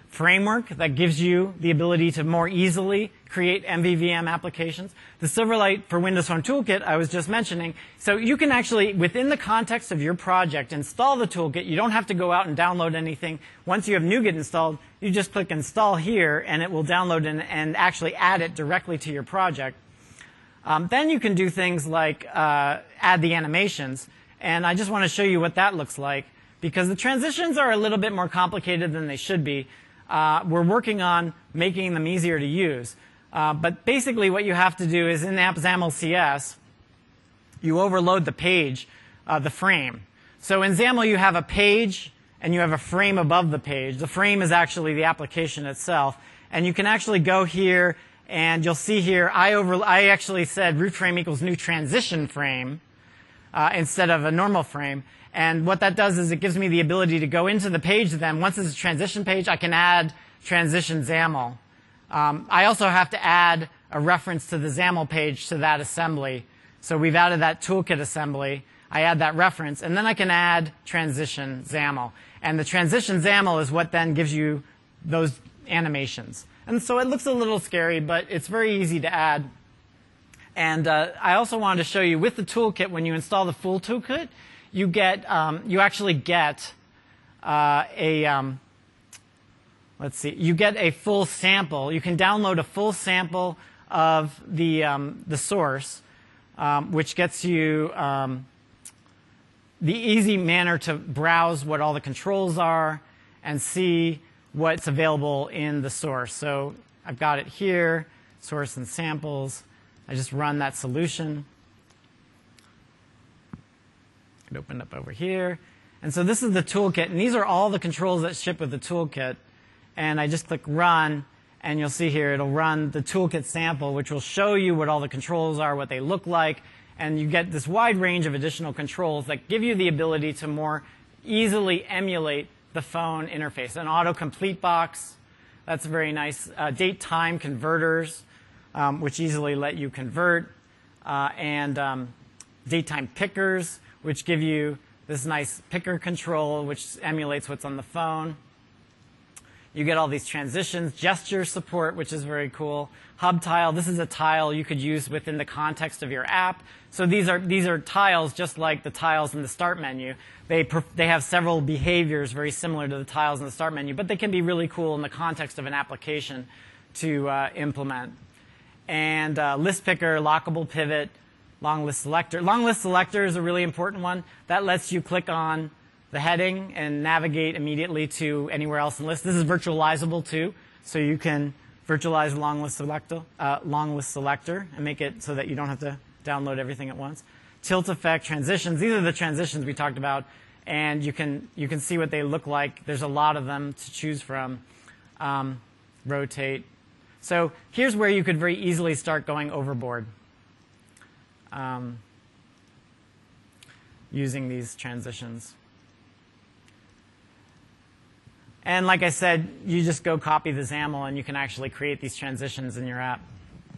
framework that gives you the ability to more easily create M V V M applications. The Silverlight for Windows Phone Toolkit I was just mentioning. So you can actually, within the context of your project, install the toolkit. You don't have to go out and download anything. Once you have NuGet installed, you just click Install here, and it will download and, and actually add it directly to your project. Um, then you can do things like uh, add the animations. And I just want to show you what that looks like, because the transitions are a little bit more complicated than they should be. Uh, we're working on making them easier to use. Uh, but basically what you have to do is in app XAML C S, you overload the page, uh, the frame. So in XAML you have a page and you have a frame above the page. The frame is actually the application itself. And you can actually go here and you'll see here I, over, I actually said root frame equals new transition frame uh, instead of a normal frame. And what that does is it gives me the ability to go into the page then. Once it's a transition page, I can add transition XAML. Um, I also have to add a reference to the XAML page to that assembly. So we've added that toolkit assembly. I add that reference, and then I can add transition XAML. And the transition XAML is what then gives you those animations. And so it looks a little scary, but it's very easy to add. And uh, I also wanted to show you with the toolkit, when you install the full toolkit, you get, um, you actually get uh, a, um, let's see, you get a full sample. You can download a full sample of the, um, the source, um, which gets you um, the easy manner to browse what all the controls are and see what's available in the source. So I've got it here, source and samples. I just run that solution. It opened up over here. And so this is the toolkit. And these are all the controls that ship with the toolkit. And I just click Run. And you'll see here it'll run the toolkit sample, which will show you what all the controls are, what they look like. And you get this wide range of additional controls that give you the ability to more easily emulate the phone interface. An autocomplete box. That's very nice. Uh, date-time converters, um, which easily let you convert. Uh, and um, date-time pickers, which give you this nice picker control, which emulates what's on the phone. You get all these transitions, gesture support, which is very cool. Hub tile, this is a tile you could use within the context of your app. So these are, these are tiles just like the tiles in the start menu. They, they have several behaviors very similar to the tiles in the start menu, but they can be really cool in the context of an application to uh, implement. And uh, list picker, lockable pivot, long list selector. Long list selector is a really important one. That lets you click on the heading and navigate immediately to anywhere else in the list. This is virtualizable too, so you can virtualize long list selector, uh, long list selector and make it so that you don't have to download everything at once. Tilt effect, transitions. These are the transitions we talked about, and you can you can see what they look like. There's a lot of them to choose from. Um, rotate. So here's where you could very easily start going overboard. Um, using these transitions. And like I said, you just go copy the XAML and you can actually create these transitions in your app.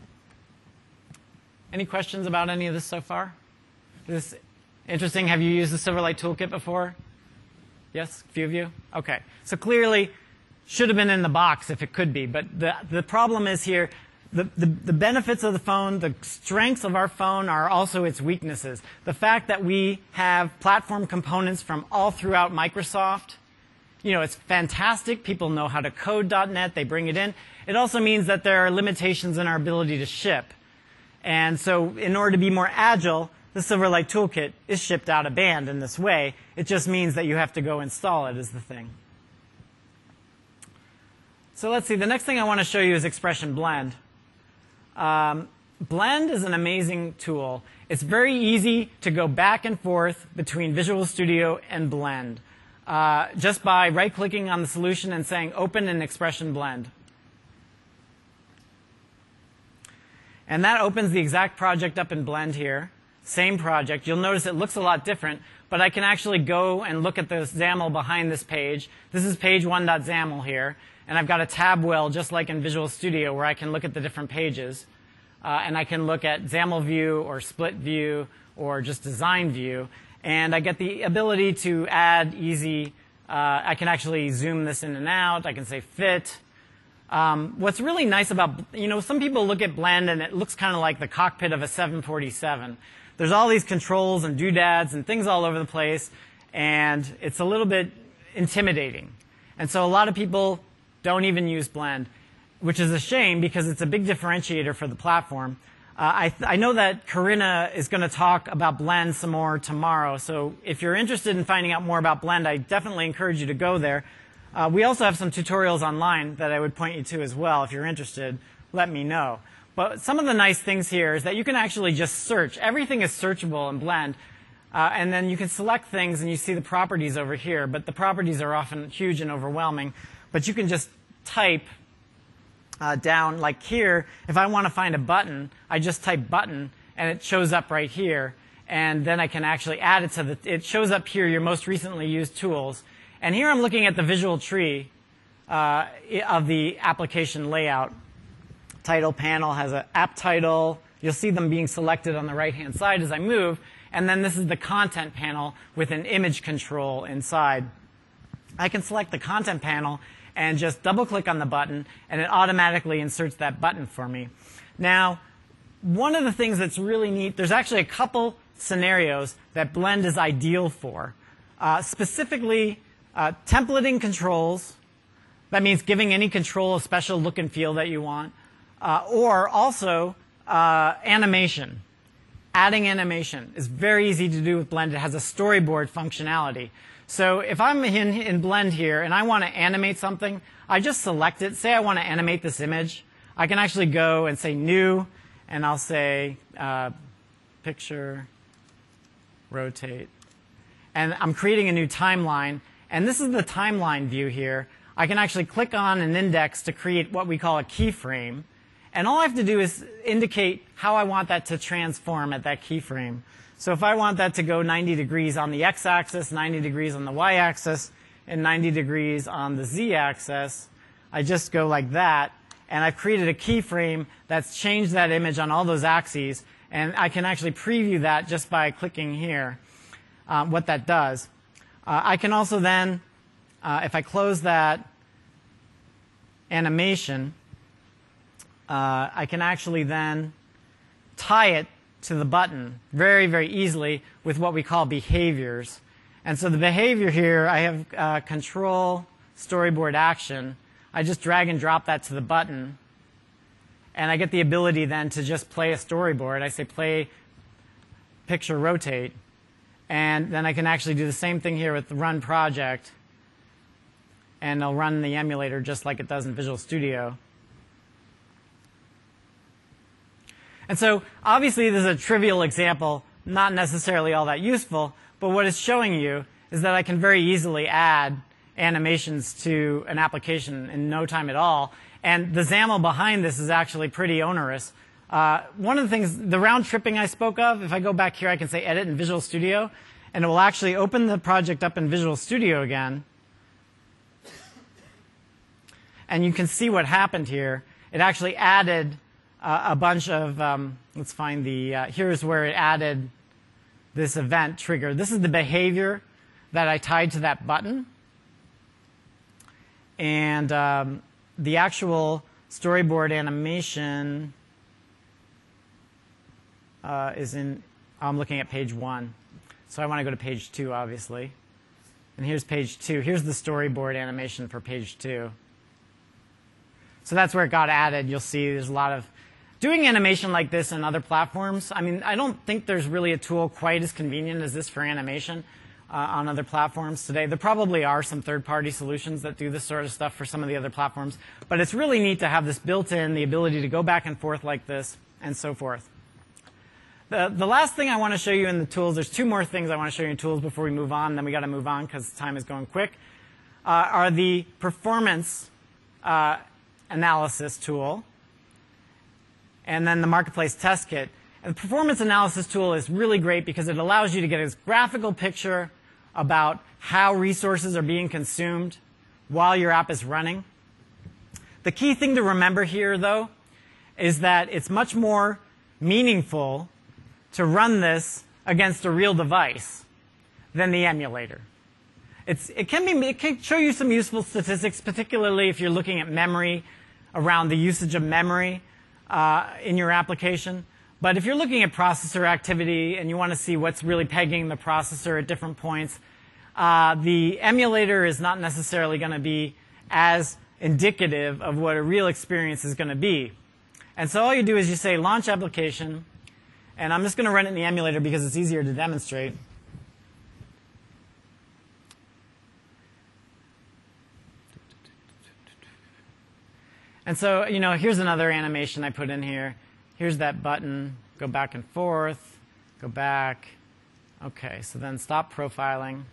Any questions about any of this so far? Is this interesting? Have you used the Silverlight Toolkit before? Yes? A few of you? Okay. So clearly, should have been in the box if it could be. But the, the problem is here, The, the, the benefits of the phone, the strengths of our phone are also its weaknesses. The fact that we have platform components from all throughout Microsoft, you know, it's fantastic. People know how to code dot net. They bring it in. It also means that there are limitations in our ability to ship. And so in order to be more agile, the Silverlight Toolkit is shipped out of band in this way. It just means that you have to go install it is the thing. So let's see. The next thing I want to show you is Expression Blend. Um, Blend is an amazing tool. It's very easy to go back and forth between Visual Studio and Blend uh, just by right-clicking on the solution and saying Open in Expression Blend. And that opens the exact project up in Blend here. Same project. You'll notice it looks a lot different, but I can actually go and look at the XAML behind this page. This is page one dot XAML here. And I've got a tab well, just like in Visual Studio, where I can look at the different pages. Uh, and I can look at XAML view or split view or just design view. And I get the ability to add easy Uh, I can actually zoom this in and out. I can say fit. Um, what's really nice about, you know, some people look at Blend and it looks kind of like the cockpit of a seven forty-seven. There's all these controls and doodads and things all over the place, and it's a little bit intimidating. And so a lot of people don't even use Blend, which is a shame because it's a big differentiator for the platform. Uh, I, I know that Corinna is going to talk about Blend some more tomorrow, so if you're interested in finding out more about Blend, I definitely encourage you to go there. Uh, we also have some tutorials online that I would point you to as well. If you're interested, let me know. But some of the nice things here is that you can actually just search. Everything is searchable in Blend, uh, and then you can select things and you see the properties over here, but the properties are often huge and overwhelming. But you can just type Uh, down, like here, if I want to find a button, I just type button, and it shows up right here. And then I can actually add it to the, it shows up here, your most recently used tools. And here I'm looking at the visual tree uh, of the application layout. Title panel has an app title. You'll see them being selected on the right-hand side as I move. And then this is the content panel with an image control inside. I can select the content panel and just double-click on the button, and it automatically inserts that button for me. Now, one of the things that's really neat, there's actually a couple scenarios that Blend is ideal for. Uh, specifically, uh, templating controls. That means giving any control a special look and feel that you want. Uh, or also uh, animation. Adding animation is very easy to do with Blend. It has a storyboard functionality. So if I'm in, in Blend here and I want to animate something, I just select it. Say I want to animate this image. I can actually go and say New, and I'll say uh, Picture, Rotate. And I'm creating a new timeline. And this is the timeline view here. I can actually click on an index to create what we call a keyframe. And all I have to do is indicate how I want that to transform at that keyframe. So if I want that to go ninety degrees on the x-axis, ninety degrees on the y-axis, and ninety degrees on the z-axis, I just go like that. And I've created a keyframe that's changed that image on all those axes. And I can actually preview that just by clicking here, um, what that does. Uh, I can also then, uh, if I close that animation, uh, I can actually then tie it to the button very, very easily with what we call behaviors. And so the behavior here, I have uh, control, storyboard action. I just drag and drop that to the button. And I get the ability then to just play a storyboard. I say play, picture, rotate. And then I can actually do the same thing here with the run project. And it'll run the emulator just like it does in Visual Studio. And so obviously this is a trivial example, not necessarily all that useful, but what it's showing you is that I can very easily add animations to an application in no time at all. And the XAML behind this is actually pretty onerous. Uh, one of the things, the round tripping I spoke of, if I go back here, I can say edit in Visual Studio, and it will actually open the project up in Visual Studio again. And you can see what happened here. It actually added Uh, a bunch of, um, let's find the, uh, here's where it added this event trigger. This is the behavior that I tied to that button. And um, the actual storyboard animation uh, is in, I'm looking at page one. So I want to go to page two, obviously. And here's page two. Here's the storyboard animation for page two. So that's where it got added. You'll see there's a lot of doing animation like this in other platforms. I mean, I don't think there's really a tool quite as convenient as this for animation uh, on other platforms today. There probably are some third-party solutions that do this sort of stuff for some of the other platforms. But it's really neat to have this built in, the ability to go back and forth like this, and so forth. The, the last thing I want to show you in the tools, there's two more things I want to show you in tools before we move on, then we got to move on because time is going quick, uh, are the performance uh, analysis tool, and then the Marketplace Test Kit. And the performance analysis tool is really great because it allows you to get a graphical picture about how resources are being consumed while your app is running. The key thing to remember here, though, is that it's much more meaningful to run this against a real device than the emulator. It's, it, can be, it can show you some useful statistics, particularly if you're looking at memory, around the usage of memory uh, in your application. But if you're looking at processor activity and you want to see what's really pegging the processor at different points, uh, the emulator is not necessarily going to be as indicative of what a real experience is going to be. And so all you do is you say launch application, and I'm just going to run it in the emulator because it's easier to demonstrate. And so, you know, here's another animation I put in here. Here's that button. Go back and forth. Go back. OK, so then stop profiling.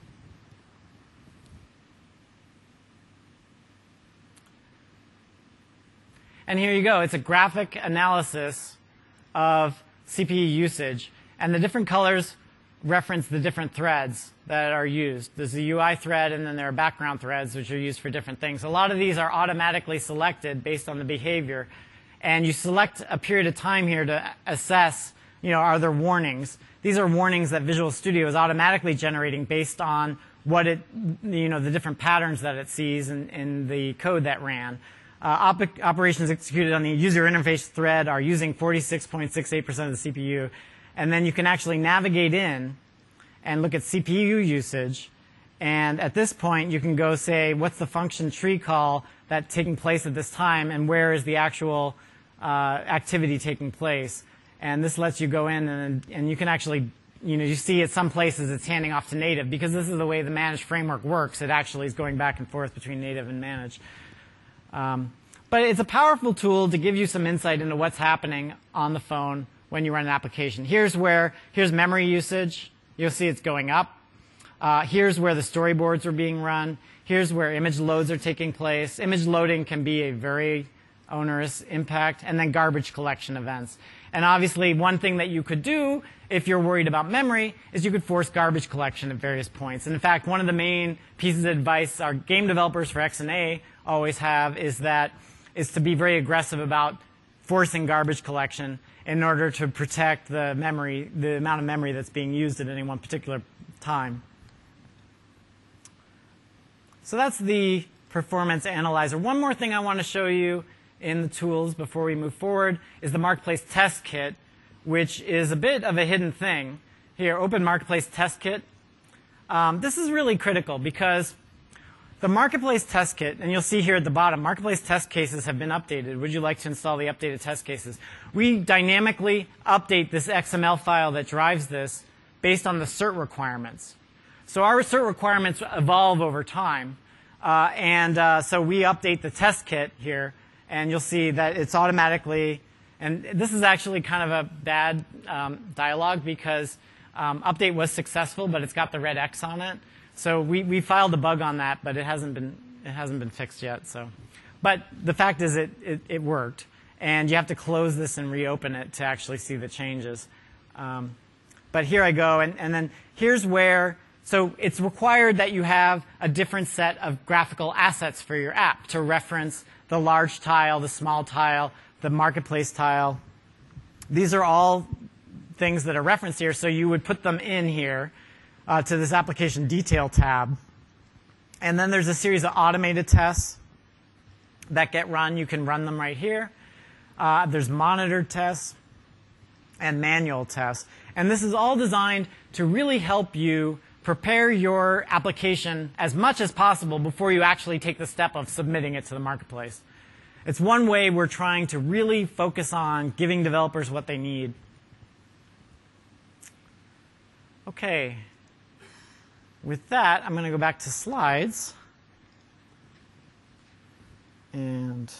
And here you go. It's a graphic analysis of C P U usage. And the different colors reference the different threads that are used. There's a U I thread, and then there are background threads, which are used for different things. A lot of these are automatically selected based on the behavior. And you select a period of time here to assess, you know, are there warnings? These are warnings that Visual Studio is automatically generating based on what it, you know, the different patterns that it sees in, in the code that ran. Uh, op operations executed on the user interface thread are using forty-six point six eight percent of the C P U. And then you can actually navigate in and look at C P U usage. And at this point, you can go say, what's the function tree call that's taking place at this time, and where is the actual uh, activity taking place? And this lets you go in, and, and you can actually, you know, you see at some places it's handing off to native. Because this is the way the managed framework works, it actually is going back and forth between native and managed. Um, but it's a powerful tool to give you some insight into what's happening on the phone when you run an application. Here's where, here's memory usage. You'll see it's going up. Uh, here's where the storyboards are being run. Here's where image loads are taking place. Image loading can be a very onerous impact. And then garbage collection events. And obviously, one thing that you could do if you're worried about memory is you could force garbage collection at various points. And in fact, one of the main pieces of advice our game developers for X N A always have is that is to be very aggressive about forcing garbage collection in order to protect the memory, the amount of memory that's being used at any one particular time. So that's the performance analyzer. One more thing I want to show you in the tools before we move forward is the Marketplace Test Kit, which is a bit of a hidden thing. Here, open Marketplace Test Kit. Um, this is really critical because the Marketplace Test Kit, and you'll see here at the bottom, Marketplace test cases have been updated. Would you like to install the updated test cases? We dynamically update this X M L file that drives this based on the cert requirements. So our cert requirements evolve over time. Uh, and uh, so we update the test kit here, and you'll see that it's automatically, and this is actually kind of a bad um, dialogue because um, update was successful, but it's got the red X on it. So we, we filed a bug on that, but it hasn't been, it hasn't been fixed yet. So, but the fact is it, it, it worked. And you have to close this and reopen it to actually see the changes. Um, but here I go. And, and then here's where, so it's required that you have a different set of graphical assets for your app to reference the large tile, the small tile, the marketplace tile. These are all things that are referenced here. So you would put them in here. Uh, to this application detail tab. And then there's a series of automated tests that get run. You can run them right here. Uh, there's monitored tests and manual tests. And this is all designed to really help you prepare your application as much as possible before you actually take the step of submitting it to the marketplace. It's one way we're trying to really focus on giving developers what they need. Okay. With that, I'm going to go back to slides and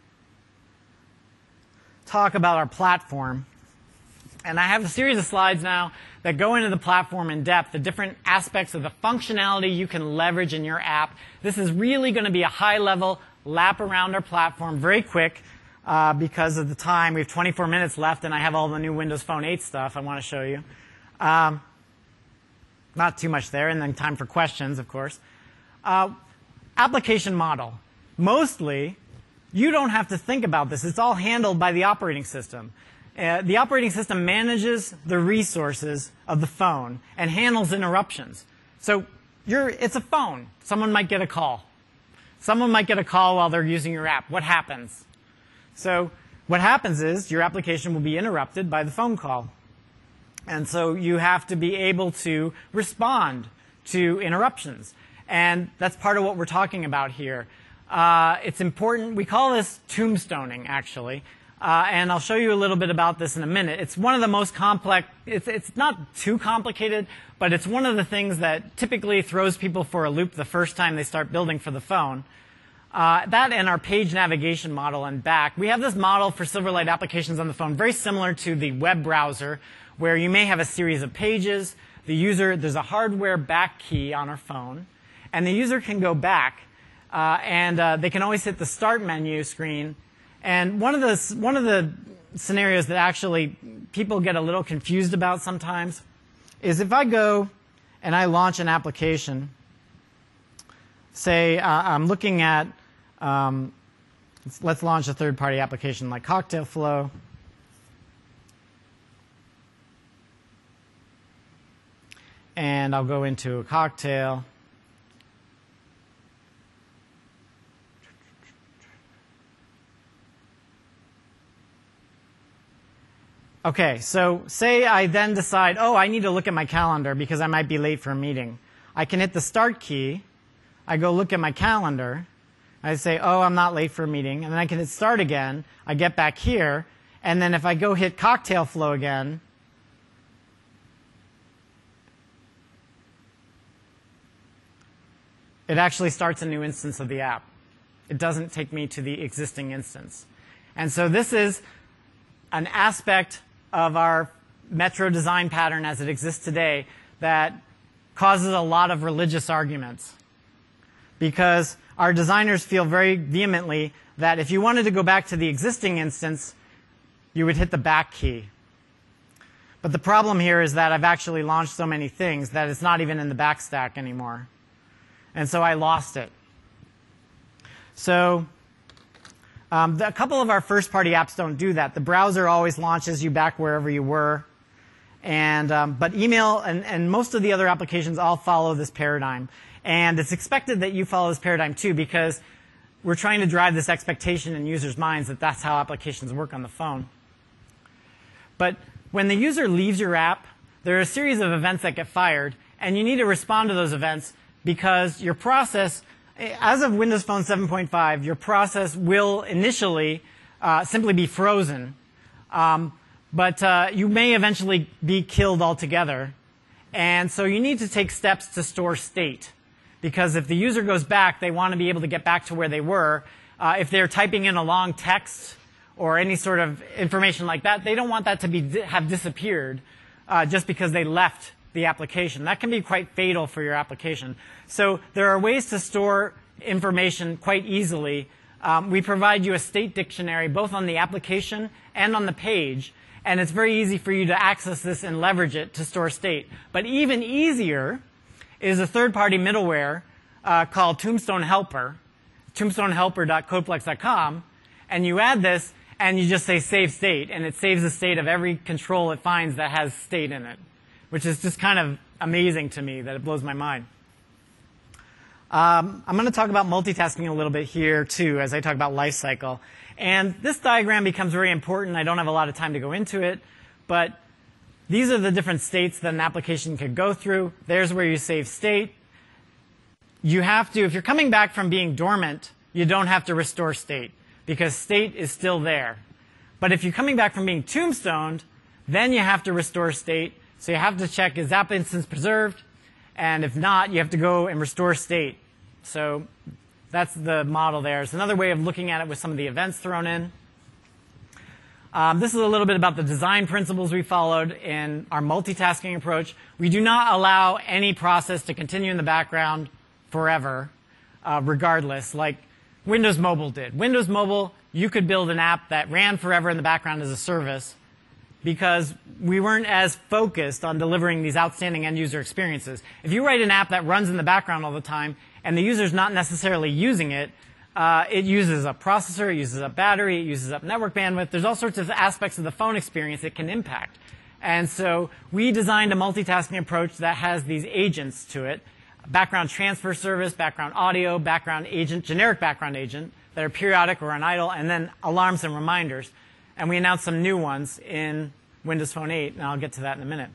talk about our platform. And I have a series of slides now that go into the platform in depth, the different aspects of the functionality you can leverage in your app. This is really going to be a high-level lap around our platform, very quick uh, because of the time. We have twenty-four minutes left, and I have all the new Windows Phone eight stuff I want to show you. Um, Not too much there, and then time for questions, of course. Uh, application model. Mostly, you don't have to think about this. It's all handled by the operating system. Uh, the operating system manages the resources of the phone and handles interruptions. So you're, it's a phone. Someone might get a call. Someone might get a call while they're using your app. What happens? So what happens is your application will be interrupted by the phone call. And so you have to be able to respond to interruptions. And that's part of what we're talking about here. Uh, it's important. We call this tombstoning, actually. Uh, and I'll show you a little bit about this in a minute. It's one of the most complex. It's, it's not too complicated, but it's one of the things that typically throws people for a loop the first time they start building for the phone. Uh, that and our page navigation model and back. We have this model for Silverlight applications on the phone, very similar to the web browser, where you may have a series of pages. The user, there's a hardware back key on our phone, and the user can go back, uh, and uh, they can always hit the Start menu screen. And one of the one of the scenarios that actually people get a little confused about sometimes is if I go and I launch an application. Say uh, I'm looking at, um, let's, let's launch a third-party application like Cocktail Flow. And I'll go into a cocktail. Okay, so say I then decide, oh, I need to look at my calendar because I might be late for a meeting. I can hit the Start key. I go look at my calendar. I say, oh, I'm not late for a meeting. And then I can hit Start again. I get back here. And then if I go hit Cocktail Flow again, it actually starts a new instance of the app. It doesn't take me to the existing instance. And so this is an aspect of our Metro design pattern as it exists today that causes a lot of religious arguments. Because our designers feel very vehemently that if you wanted to go back to the existing instance, you would hit the back key. But the problem here is that I've actually launched so many things that it's not even in the back stack anymore. And so I lost it. So um, the, a couple of our first-party apps don't do that. The browser always launches you back wherever you were. And, um, but email and, and most of the other applications all follow this paradigm. And it's expected that you follow this paradigm too, because we're trying to drive this expectation in users' minds that that's how applications work on the phone. But when the user leaves your app, there are a series of events that get fired, and you need to respond to those events because your process, as of Windows Phone seven point five, your process will initially uh, simply be frozen. Um, but uh, you may eventually be killed altogether. And so you need to take steps to store state. Because if the user goes back, they want to be able to get back to where they were. Uh, if they're typing in a long text or any sort of information like that, they don't want that to be have disappeared uh, just because they left the application. That can be quite fatal for your application. So there are ways to store information quite easily. Um, we provide you a state dictionary both on the application and on the page. And it's very easy for you to access this and leverage it to store state. But even easier is a third-party middleware uh, called Tombstone Helper, tombstone helper dot codeplex dot com, and you add this, and you just say save state, and it saves the state of every control it finds that has state in it, which is just kind of amazing to me that it blows my mind. Um, I'm going to talk about multitasking a little bit here, too, as I talk about lifecycle. And this diagram becomes very important. I don't have a lot of time to go into it, but these are the different states that an application could go through. There's where you save state. You have to, if you're coming back from being dormant, you don't have to restore state because state is still there. But if you're coming back from being tombstoned, then you have to restore state. So you have to check, is app instance preserved? And if not, you have to go and restore state. So that's the model there. It's another way of looking at it with some of the events thrown in. Um, this is a little bit about the design principles we followed in our multitasking approach. We do not allow any process to continue in the background forever, uh, regardless, like Windows Mobile did. Windows Mobile, you could build an app that ran forever in the background as a service because we weren't as focused on delivering these outstanding end-user experiences. If you write an app that runs in the background all the time and the user's not necessarily using it, Uh, it uses up processor, it uses up battery, it uses up network bandwidth. There's all sorts of aspects of the phone experience it can impact. And so we designed a multitasking approach that has these agents to it. background transfer service, background audio, background agent, generic background agent that are periodic or on idle, and then alarms and reminders. And we announced some new ones in Windows Phone eight, and I'll get to that in a minute.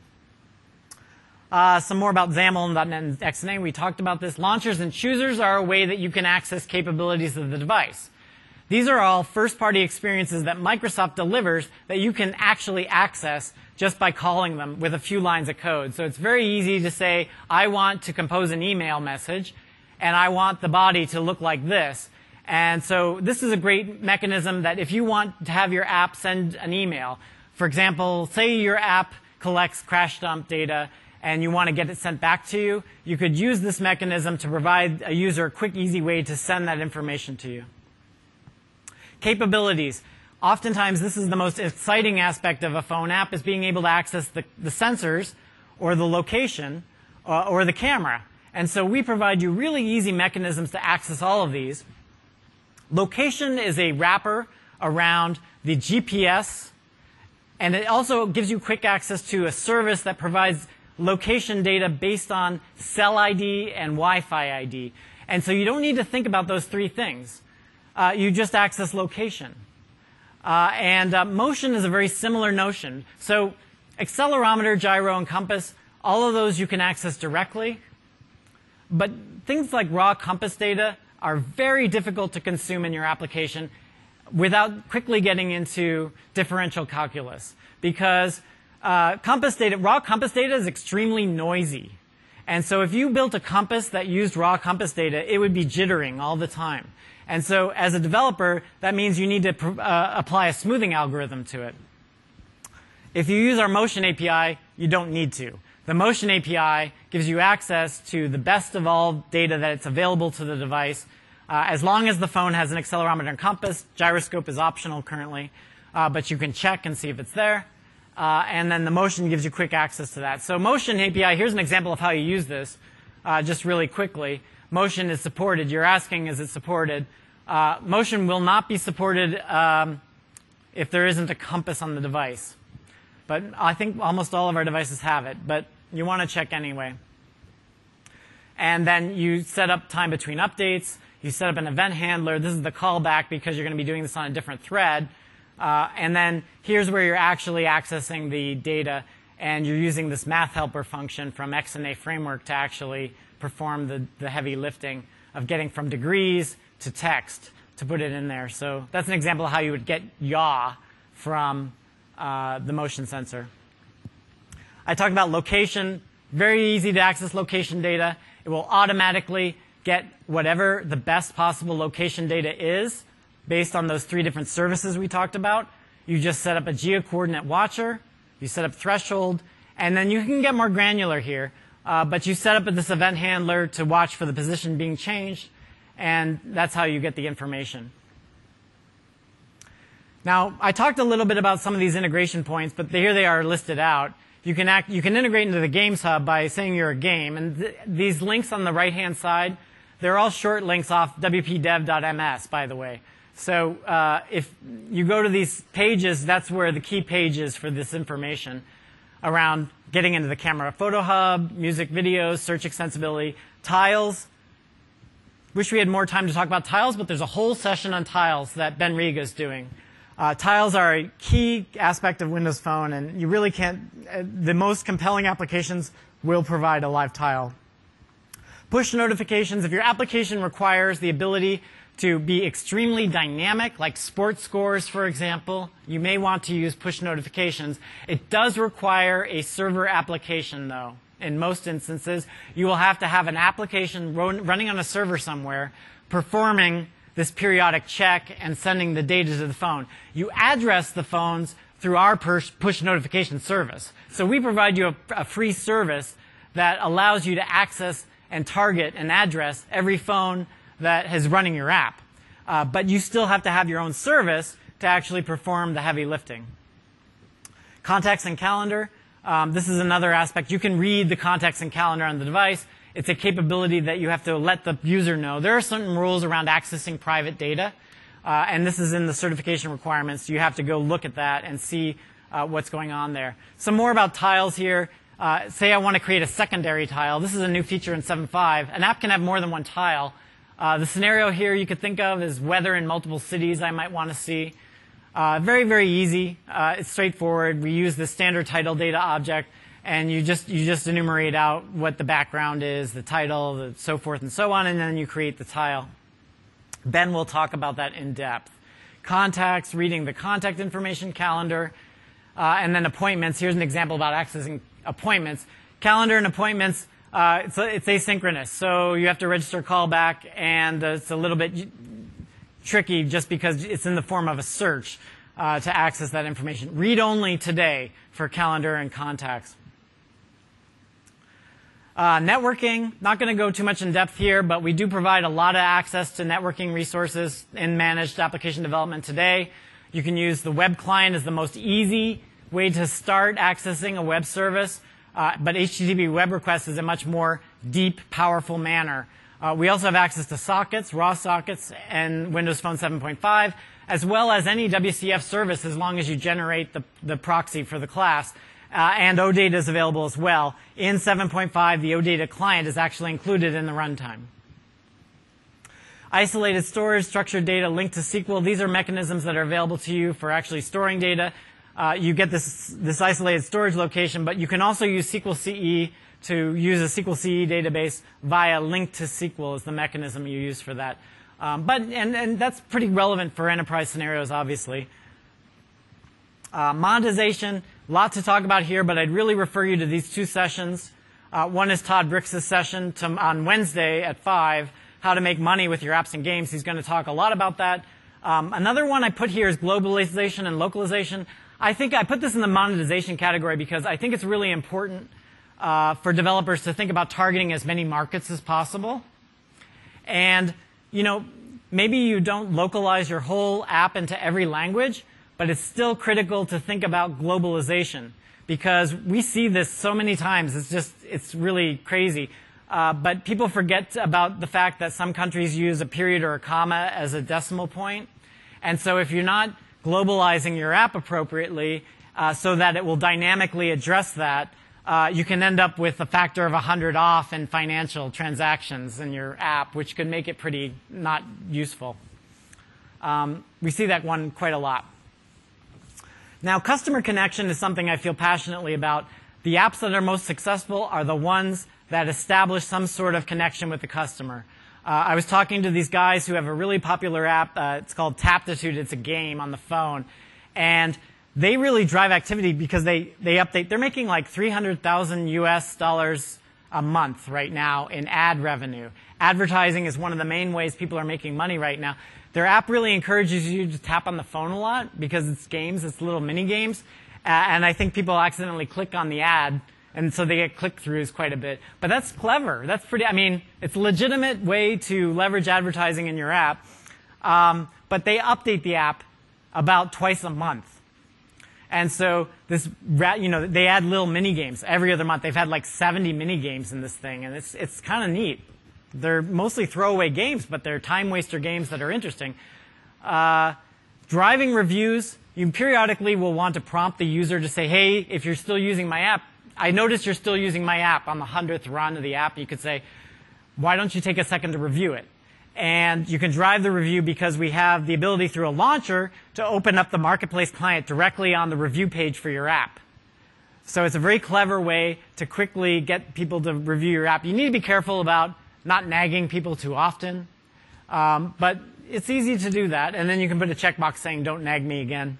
Uh, some more about XAML and .NET and X N A. We talked about this. Launchers and choosers are a way that you can access capabilities of the device. These are all first-party experiences that Microsoft delivers that you can actually access just by calling them with a few lines of code. So it's very easy to say, I want to compose an email message, and I want the body to look like this. And so this is a great mechanism that if you want to have your app send an email, for example, say your app collects crash dump data, and you want to get it sent back to you, you could use this mechanism to provide a user a quick, easy way to send that information to you. Capabilities. Oftentimes, this is the most exciting aspect of a phone app, is being able to access the, the sensors or the location uh, or the camera. And so we provide you really easy mechanisms to access all of these. Location is a wrapper around the G P S, and it also gives you quick access to a service that provides location data based on cell I D and Wi-Fi I D. And so you don't need to think about those three things. Uh, you just access location. Uh, and uh, motion is a very similar notion. So accelerometer, gyro, and compass, all of those you can access directly. But things like raw compass data are very difficult to consume in your application without quickly getting into differential calculus. Because Uh, compass data, raw compass data is extremely noisy. And so if you built a compass that used raw compass data, it would be jittering all the time. And so as a developer, that means you need to uh, apply a smoothing algorithm to it. If you use our Motion A P I, you don't need to. The Motion A P I gives you access to the best of all data that's available to the device. Uh, as long as the phone has an accelerometer and compass, gyroscope is optional currently, uh, but you can check and see if it's there. Uh, and then the Motion gives you quick access to that. So Motion A P I, here's an example of how you use this, uh, just really quickly. Motion is supported. You're asking, is it supported? Uh, Motion will not be supported um, if there isn't a compass on the device. But I think almost all of our devices have it, but you want to check anyway. And then you set up time between updates. You set up an event handler. This is the callback because you're going to be doing this on a different thread. Uh, and then here's where you're actually accessing the data, and you're using this math helper function from X N A framework to actually perform the, the heavy lifting of getting from degrees to text to put it in there. So that's an example of how you would get yaw from uh, the motion sensor. I talked about location. Very easy to access location data. It will automatically get whatever the best possible location data is based on those three different services we talked about. You just set up a geocoordinate watcher, you set up threshold, and then you can get more granular here. Uh, but you set up this event handler to watch for the position being changed, and that's how you get the information. Now, I talked a little bit about some of these integration points, but here they are listed out. You can, act, you can integrate into the Games Hub by saying you're a game. And th these links on the right-hand side, they're all short links off W P dev dot M S, by the way. So uh, if you go to these pages, that's where the key page is for this information around getting into the camera. Photo Hub, music videos, search extensibility, tiles. Wish we had more time to talk about tiles, but there's a whole session on tiles that Ben Riga is doing. Uh, tiles are a key aspect of Windows Phone, and you really can't, uh, the most compelling applications will provide a live tile. Push notifications. If your application requires the ability to be extremely dynamic, like sports scores, for example, you may want to use push notifications. It does require a server application, though. In most instances, you will have to have an application running on a server somewhere performing this periodic check and sending the data to the phone. You address the phones through our push, push notification service. So we provide you a, a free service that allows you to access and target and address every phone that is running your app. Uh, but you still have to have your own service to actually perform the heavy lifting. Contacts and calendar. Um, this is another aspect. You can read the contacts and calendar on the device. It's a capability that you have to let the user know. There are certain rules around accessing private data, uh, and this is in the certification requirements. You have to go look at that and see uh, what's going on there. Some more about tiles here. Uh, say I want to create a secondary tile. This is a new feature in seven point five. An app can have more than one tile. Uh, the scenario here you could think of is weather in multiple cities I might want to see. Uh, very, very easy. Uh, it's straightforward. We use the standard title data object, and you just you just enumerate out what the background is, the title, the so forth and so on, and then you create the tile. Ben will talk about that in depth. Contacts, reading the contact information, calendar, uh, and then appointments. Here's an example about accessing appointments. Calendar and appointments, uh, it's, it's asynchronous, so you have to register a callback, and uh, it's a little bit tricky just because it's in the form of a search uh, to access that information. Read only today for calendar and contacts. Uh, networking, not going to go too much in depth here, but we do provide a lot of access to networking resources in managed application development today. You can use the web client as the most easy way to start accessing a web service, uh, but H T T P web requests is a much more deep, powerful manner. Uh, we also have access to sockets, raw sockets, and Windows Phone seven point five, as well as any W C F service as long as you generate the, the proxy for the class. Uh, and OData is available as well. In seven point five, the OData client is actually included in the runtime. Isolated storage, structured data, linked to S Q L. These are mechanisms that are available to you for actually storing data. Uh, you get this, this isolated storage location, but you can also use S Q L C E to use a S Q L C E database via link to S Q L is the mechanism you use for that. Um, but, and, and that's pretty relevant for enterprise scenarios, obviously. Uh, monetization, a lot to talk about here, but I'd really refer you to these two sessions. Uh, one is Todd Brix's session to, on Wednesday at five, how to make money with your apps and games. He's going to talk a lot about that. Um, another one I put here is globalization and localization. I think I put this in the monetization category because I think it's really important uh, for developers to think about targeting as many markets as possible. And, you know, maybe you don't localize your whole app into every language, but it's still critical to think about globalization because we see this so many times. It's just, it's really crazy. Uh, but people forget about the fact that some countries use a period or a comma as a decimal point. And so if you're not globalizing your app appropriately uh, so that it will dynamically address that, uh, you can end up with a factor of one hundred off in financial transactions in your app, which could make it pretty not useful. Um, we see that one quite a lot. Now, customer connection is something I feel passionately about. The apps that are most successful are the ones that establish some sort of connection with the customer. Uh, I was talking to these guys who have a really popular app. Uh, it's called Taptitude. It's a game on the phone. And they really drive activity because they, they update. They're making like three hundred thousand U S dollars a month right now in ad revenue. Advertising is one of the main ways people are making money right now. Their app really encourages you to tap on the phone a lot because it's games, it's little mini games. Uh, and I think people accidentally click on the ad, and so they get click-throughs quite a bit. But that's clever. That's pretty, I mean, it's a legitimate way to leverage advertising in your app. Um, but they update the app about twice a month. And so this, you know, they add little mini games every other month. They've had like seventy mini games in this thing, and it's, it's kind of neat. They're mostly throwaway games, but they're time waster games that are interesting. Uh, driving reviews, you periodically will want to prompt the user to say, hey, if you're still using my app, I noticed you're still using my app on the hundredth run of the app. You could say, why don't you take a second to review it? And you can drive the review because we have the ability through a launcher to open up the Marketplace client directly on the review page for your app. So it's a very clever way to quickly get people to review your app. You need to be careful about not nagging people too often. Um, but it's easy to do that. And then you can put a checkbox saying, don't nag me again.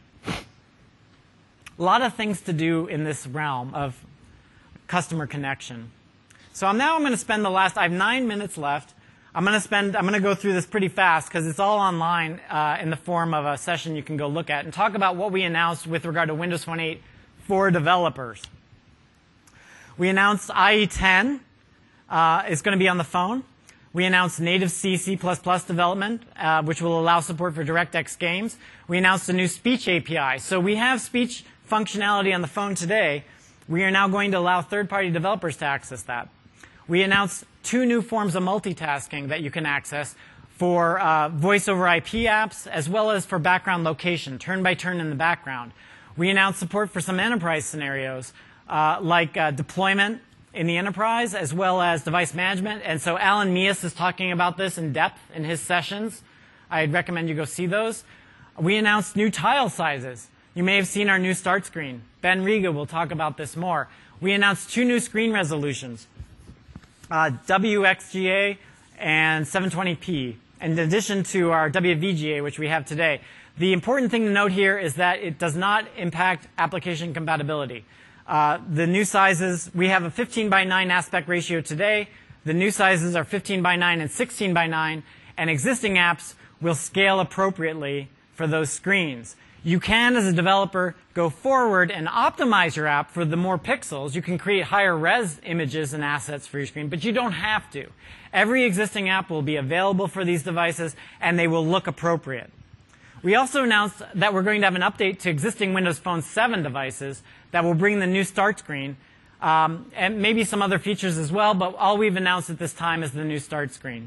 A lot of things to do in this realm of customer connection. So now I'm going to spend the last, I have nine minutes left. I'm going to spend, I'm going to go through this pretty fast because it's all online uh, in the form of a session you can go look at and talk about what we announced with regard to Windows Phone eight for developers. We announced I E ten. Uh, it's going to be on the phone. We announced native C, C++ development, uh, which will allow support for DirectX games. We announced a new speech A P I. So we have speech functionality on the phone today. We are now going to allow third-party developers to access that. We announced two new forms of multitasking that you can access for uh, voice over I P apps as well as for background location, turn by turn in the background. We announced support for some enterprise scenarios. uh, like uh, deployment in the enterprise, as well as device management. And so Alan Meas is talking about this in depth in his sessions. I'd recommend you go see those. We announced new tile sizes. You may have seen our new start screen. Ben Riga will talk about this more. We announced two new screen resolutions, uh, W X G A and seven twenty p, in addition to our W V G A, which we have today. The important thing to note here is that it does not impact application compatibility. Uh, the new sizes, we have a fifteen by nine aspect ratio today. The new sizes are fifteen by nine and sixteen by nine, and existing apps will scale appropriately for those screens. You can, as a developer, go forward and optimize your app for the more pixels. You can create higher res images and assets for your screen, but you don't have to. Every existing app will be available for these devices, and they will look appropriate. We also announced that we're going to have an update to existing Windows Phone seven devices that will bring the new start screen, um, and maybe some other features as well, but all we've announced at this time is the new start screen.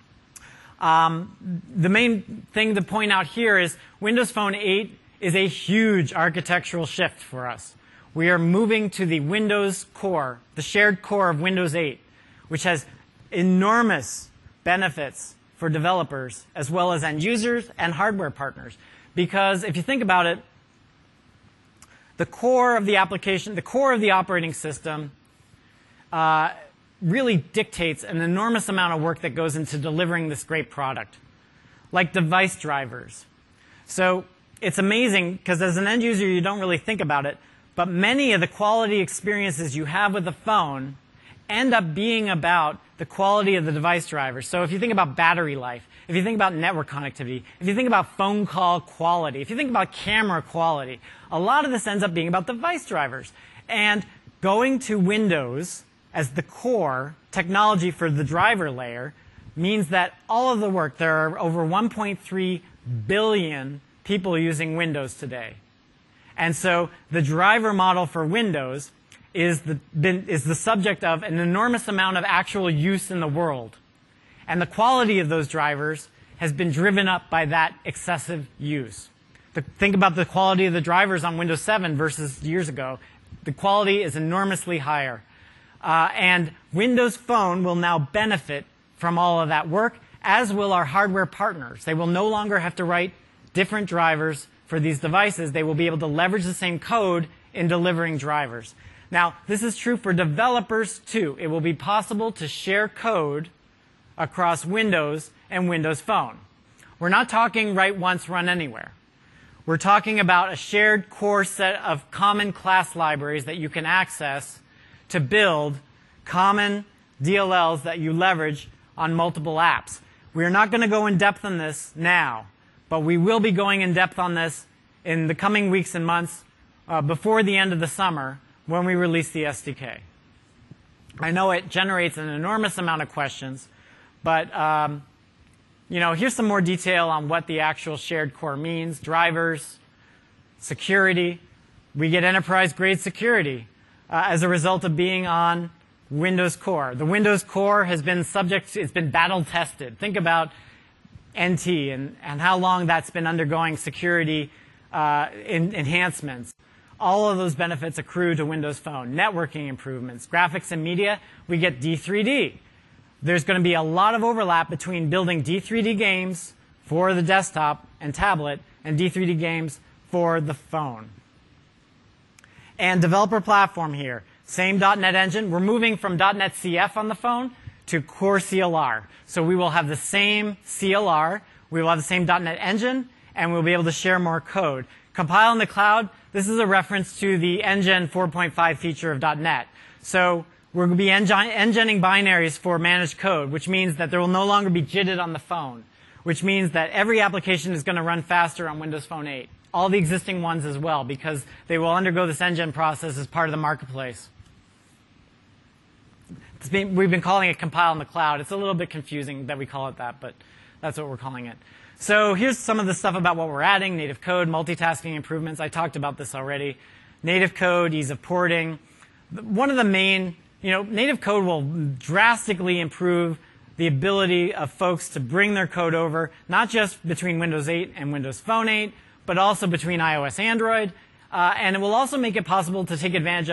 Um, the main thing to point out here is Windows Phone eight is a huge architectural shift for us. We are moving to the Windows core, the shared core of Windows eight, which has enormous benefits for developers as well as end users and hardware partners. Because if you think about it, the core of the application, the core of the operating system uh, really dictates an enormous amount of work that goes into delivering this great product, like device drivers. So it's amazing because as an end user, you don't really think about it, but many of the quality experiences you have with the phone end up being about the quality of the device driver. So if you think about battery life, if you think about network connectivity, if you think about phone call quality, if you think about camera quality, a lot of this ends up being about device drivers. And going to Windows as the core technology for the driver layer means that all of the work, there are over one point three billion people using Windows today. And so the driver model for Windows is the, been, is the subject of an enormous amount of actual use in the world. And the quality of those drivers has been driven up by that excessive use. The, think about the quality of the drivers on Windows seven versus years ago. The quality is enormously higher. Uh, and Windows Phone will now benefit from all of that work, as will our hardware partners. They will no longer have to write different drivers for these devices. They will be able to leverage the same code in delivering drivers. Now, this is true for developers, too. It will be possible to share code across Windows and Windows Phone. We're not talking write once, run anywhere. We're talking about a shared core set of common class libraries that you can access to build common D L Ls that you leverage on multiple apps. We are not going to go in depth on this now, but we will be going in depth on this in the coming weeks and months uh, before the end of the summer when we release the S D K. I know it generates an enormous amount of questions, but um, you know, here's some more detail on what the actual shared core means. Drivers, security. We get enterprise-grade security uh, as a result of being on Windows Core. The Windows Core has been subject to, it's been battle-tested. Think about N T and, and how long that's been undergoing security uh, in, enhancements. All of those benefits accrue to Windows Phone. Networking improvements, graphics and media, we get D three D. There's going to be a lot of overlap between building D three D games for the desktop and tablet and D three D games for the phone. And developer platform here, same dot net engine. We're moving from dot net C F on the phone to Core C L R. So we will have the same C L R, we will have the same dot net engine, and we'll be able to share more code. Compile in the cloud, this is a reference to the N Gen four point five feature of dot net. So we're going to be enginning binaries for managed code, which means that there will no longer be J I T on the phone, which means that every application is going to run faster on Windows Phone eight. All the existing ones as well, because they will undergo this N Gen process as part of the marketplace. It's been, we've been calling it compile in the cloud. It's a little bit confusing that we call it that, but that's what we're calling it. So here's some of the stuff about what we're adding. Native code, multitasking improvements. I talked about this already. Native code, ease of porting. One of the main, you know, native code will drastically improve the ability of folks to bring their code over, not just between Windows eight and Windows Phone eight, but also between iOS and Android. Uh, and it will also make it possible to take advantage of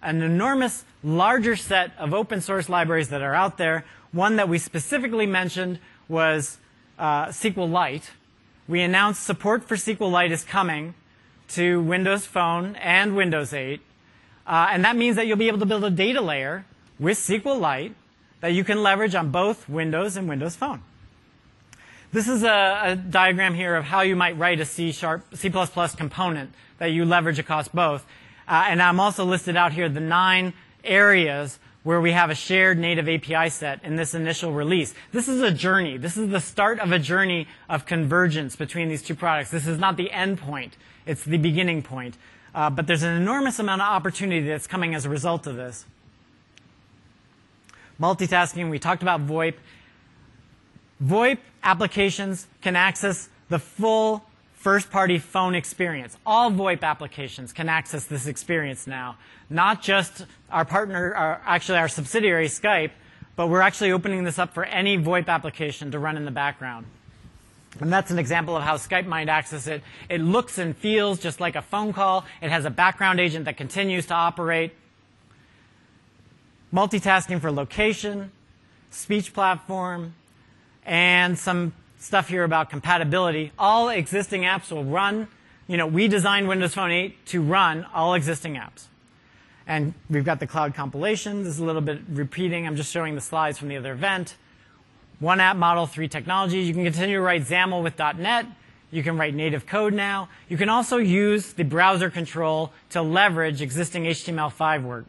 an enormous, larger set of open source libraries that are out there. One that we specifically mentioned was uh, SQLite. We announced support for SQLite is coming to Windows Phone and Windows eight. Uh, and that means that you'll be able to build a data layer with SQLite that you can leverage on both Windows and Windows Phone. This is a, a diagram here of how you might write a C sharp, C plus plus component that you leverage across both. Uh, and I'm also listed out here the nine areas where we have a shared native A P I set in this initial release. This is a journey. This is the start of a journey of convergence between these two products. This is not the end point. It's the beginning point. Uh, but there's an enormous amount of opportunity that's coming as a result of this. Multitasking, we talked about VoIP. VoIP applications can access the full first-party phone experience. All VoIP applications can access this experience now. Not just our partner, our, actually our subsidiary Skype, but we're actually opening this up for any VoIP application to run in the background. And that's an example of how Skype might access it. It looks and feels just like a phone call. It has a background agent that continues to operate. Multitasking for location, speech platform, and some stuff here about compatibility. All existing apps will run. You know, we designed Windows Phone eight to run all existing apps. And we've got the cloud compilation. This is a little bit repeating. I'm just showing the slides from the other event. One app model, three technologies. You can continue to write XAML with dot net. You can write native code now. You can also use the browser control to leverage existing H T M L five work.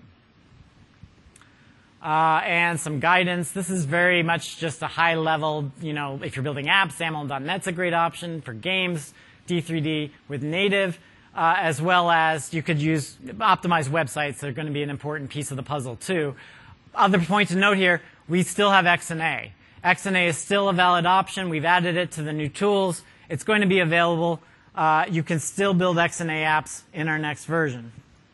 Uh, and some guidance. This is very much just a high level, you know, if you're building apps, XAML dot net's a great option. For games, D three D with native, uh, as well as you could use optimized websites. They're going to be an important piece of the puzzle too. Other point to note here, we still have X N A. X N A is still a valid option. We've added it to the new tools. It's going to be available. Uh, you can still build X N A apps in our next version.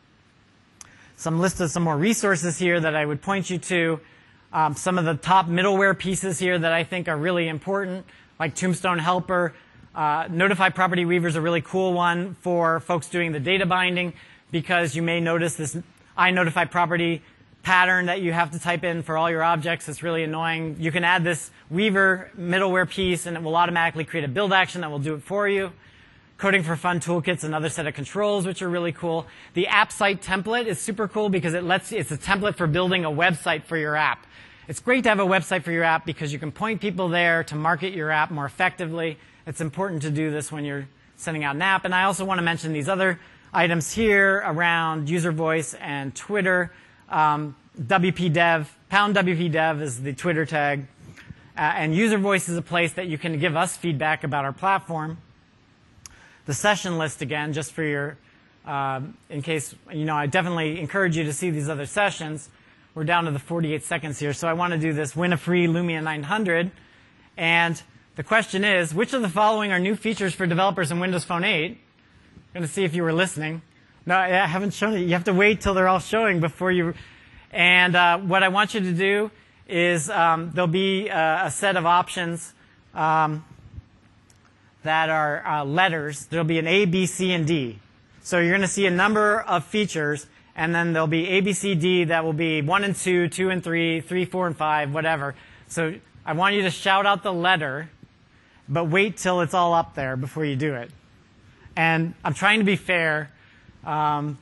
Some list of some more resources here that I would point you to. Um, some of the top middleware pieces here that I think are really important, like Tombstone Helper. Uh, Notify Property Weaver is a really cool one for folks doing the data binding, because you may notice this iNotify property pattern that you have to type in for all your objects. It's really annoying. You can add this Weaver middleware piece, and it will automatically create a build action that will do it for you. Coding for Fun Toolkit's another set of controls, which are really cool. The app site template is super cool because it lets it's a template for building a website for your app. It's great to have a website for your app because you can point people there to market your app more effectively. It's important to do this when you're sending out an app. And I also want to mention these other items here around user voice and Twitter. Um, W P Dev, pound W P Dev is the Twitter tag. Uh, and user voice is a place that you can give us feedback about our platform. The session list, again, just for your, uh, in case, you know, I definitely encourage you to see these other sessions. We're down to the forty-eight seconds here, so I want to do this win a free Lumia nine hundred. And the question is, which of the following are new features for developers in Windows Phone eight? I'm going to see if you were listening. No, I haven't shown it. You have to wait till they're all showing before you. And uh, what I want you to do is um, there'll be a, a set of options. Um, that are uh, letters. There'll be an A, B, C, and D. So you're going to see a number of features, and then there'll be A, B, C, D that will be one and two, two and three, three, four, and five, whatever. So I want you to shout out the letter, but wait till it's all up there before you do it. And I'm trying to be fair. Um,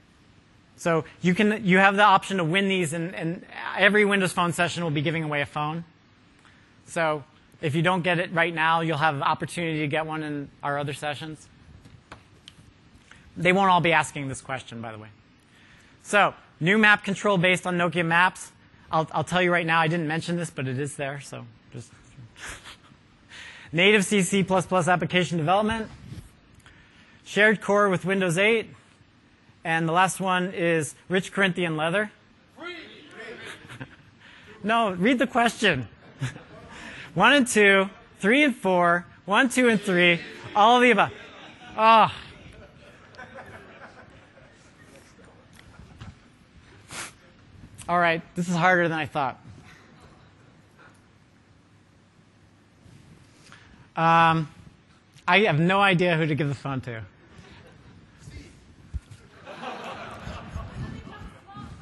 so you can you have the option to win these, and, and every Windows Phone session will be giving away a phone. So if you don't get it right now, you'll have an opportunity to get one in our other sessions. They won't all be asking this question, by the way. So, new map control based on Nokia Maps. I'll, I'll tell you right now, I didn't mention this, but it is there, so just. Native C, C++ application development. Shared core with Windows eight. And the last one is rich Corinthian leather. No, read the question. One and two, three and four, one, two, and three, all of the above. Oh. All right, this is harder than I thought. Um, I have no idea who to give the phone to.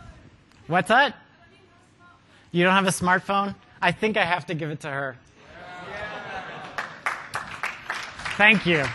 What's that? You don't have a smartphone? I think I have to give it to her. Thank you.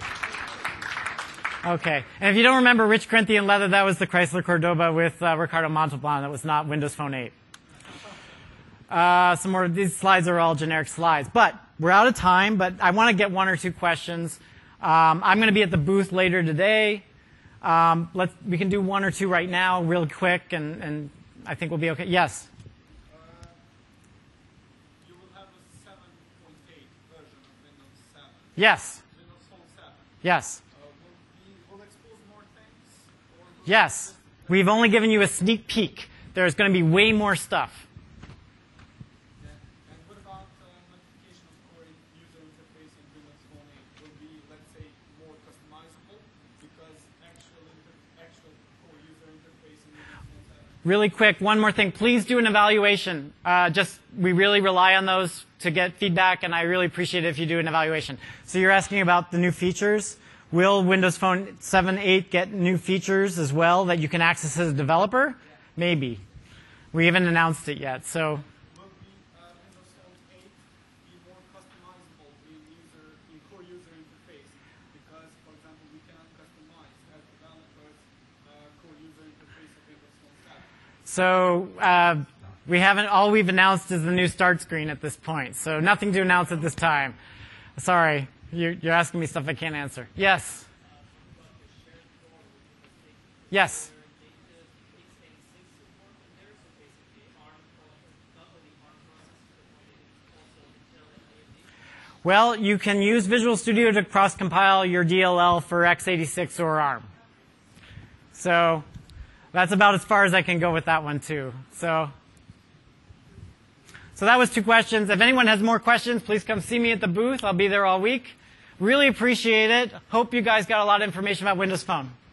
Okay. And if you don't remember Rich Corinthian leather, that was the Chrysler Cordoba with uh, Ricardo Montalban. That was not Windows Phone eight. Uh, some more. These slides are all generic slides. But we're out of time, but I want to get one or two questions. Um, I'm going to be at the booth later today. Um, let's, we can do one or two right now, real quick, and, and I think we'll be okay. Yes? Uh, you will have a seven point eight version of Windows seven. Yes. Windows Phone seven. Yes. Uh, will we will expose more things? Or will Yes. We've only given you a sneak peek. There's going to be way more stuff. Yeah. And what about uh, notification of core user interface in Windows Phone eight? Will be, let's say, more customizable because actual inter actual core user interface in Windows Phone seven? Really quick, one more thing. Please do an evaluation. Uh, just we really rely on those to get feedback, and I really appreciate it if you do an evaluation. So you're asking about the new features. Will Windows Phone seven, eight get new features as well that you can access as a developer? Maybe. We haven't announced it yet. So Will be, uh, Windows Phone eight be more customizable in, user, in core user interface? Because, for example, we cannot customize as developers uh, core user interface of Windows Phone seven. So uh, we haven't. All we've announced is the new start screen at this point. So nothing to announce at this time. Sorry, you're, you're asking me stuff I can't answer. Yes. Yes. Well, you can use Visual Studio to cross-compile your D L L for x eighty-six or ARM. So that's about as far as I can go with that one, too. So, so that was two questions. If anyone has more questions, please come see me at the booth. I'll be there all week. Really appreciate it. Hope you guys got a lot of information about Windows Phone.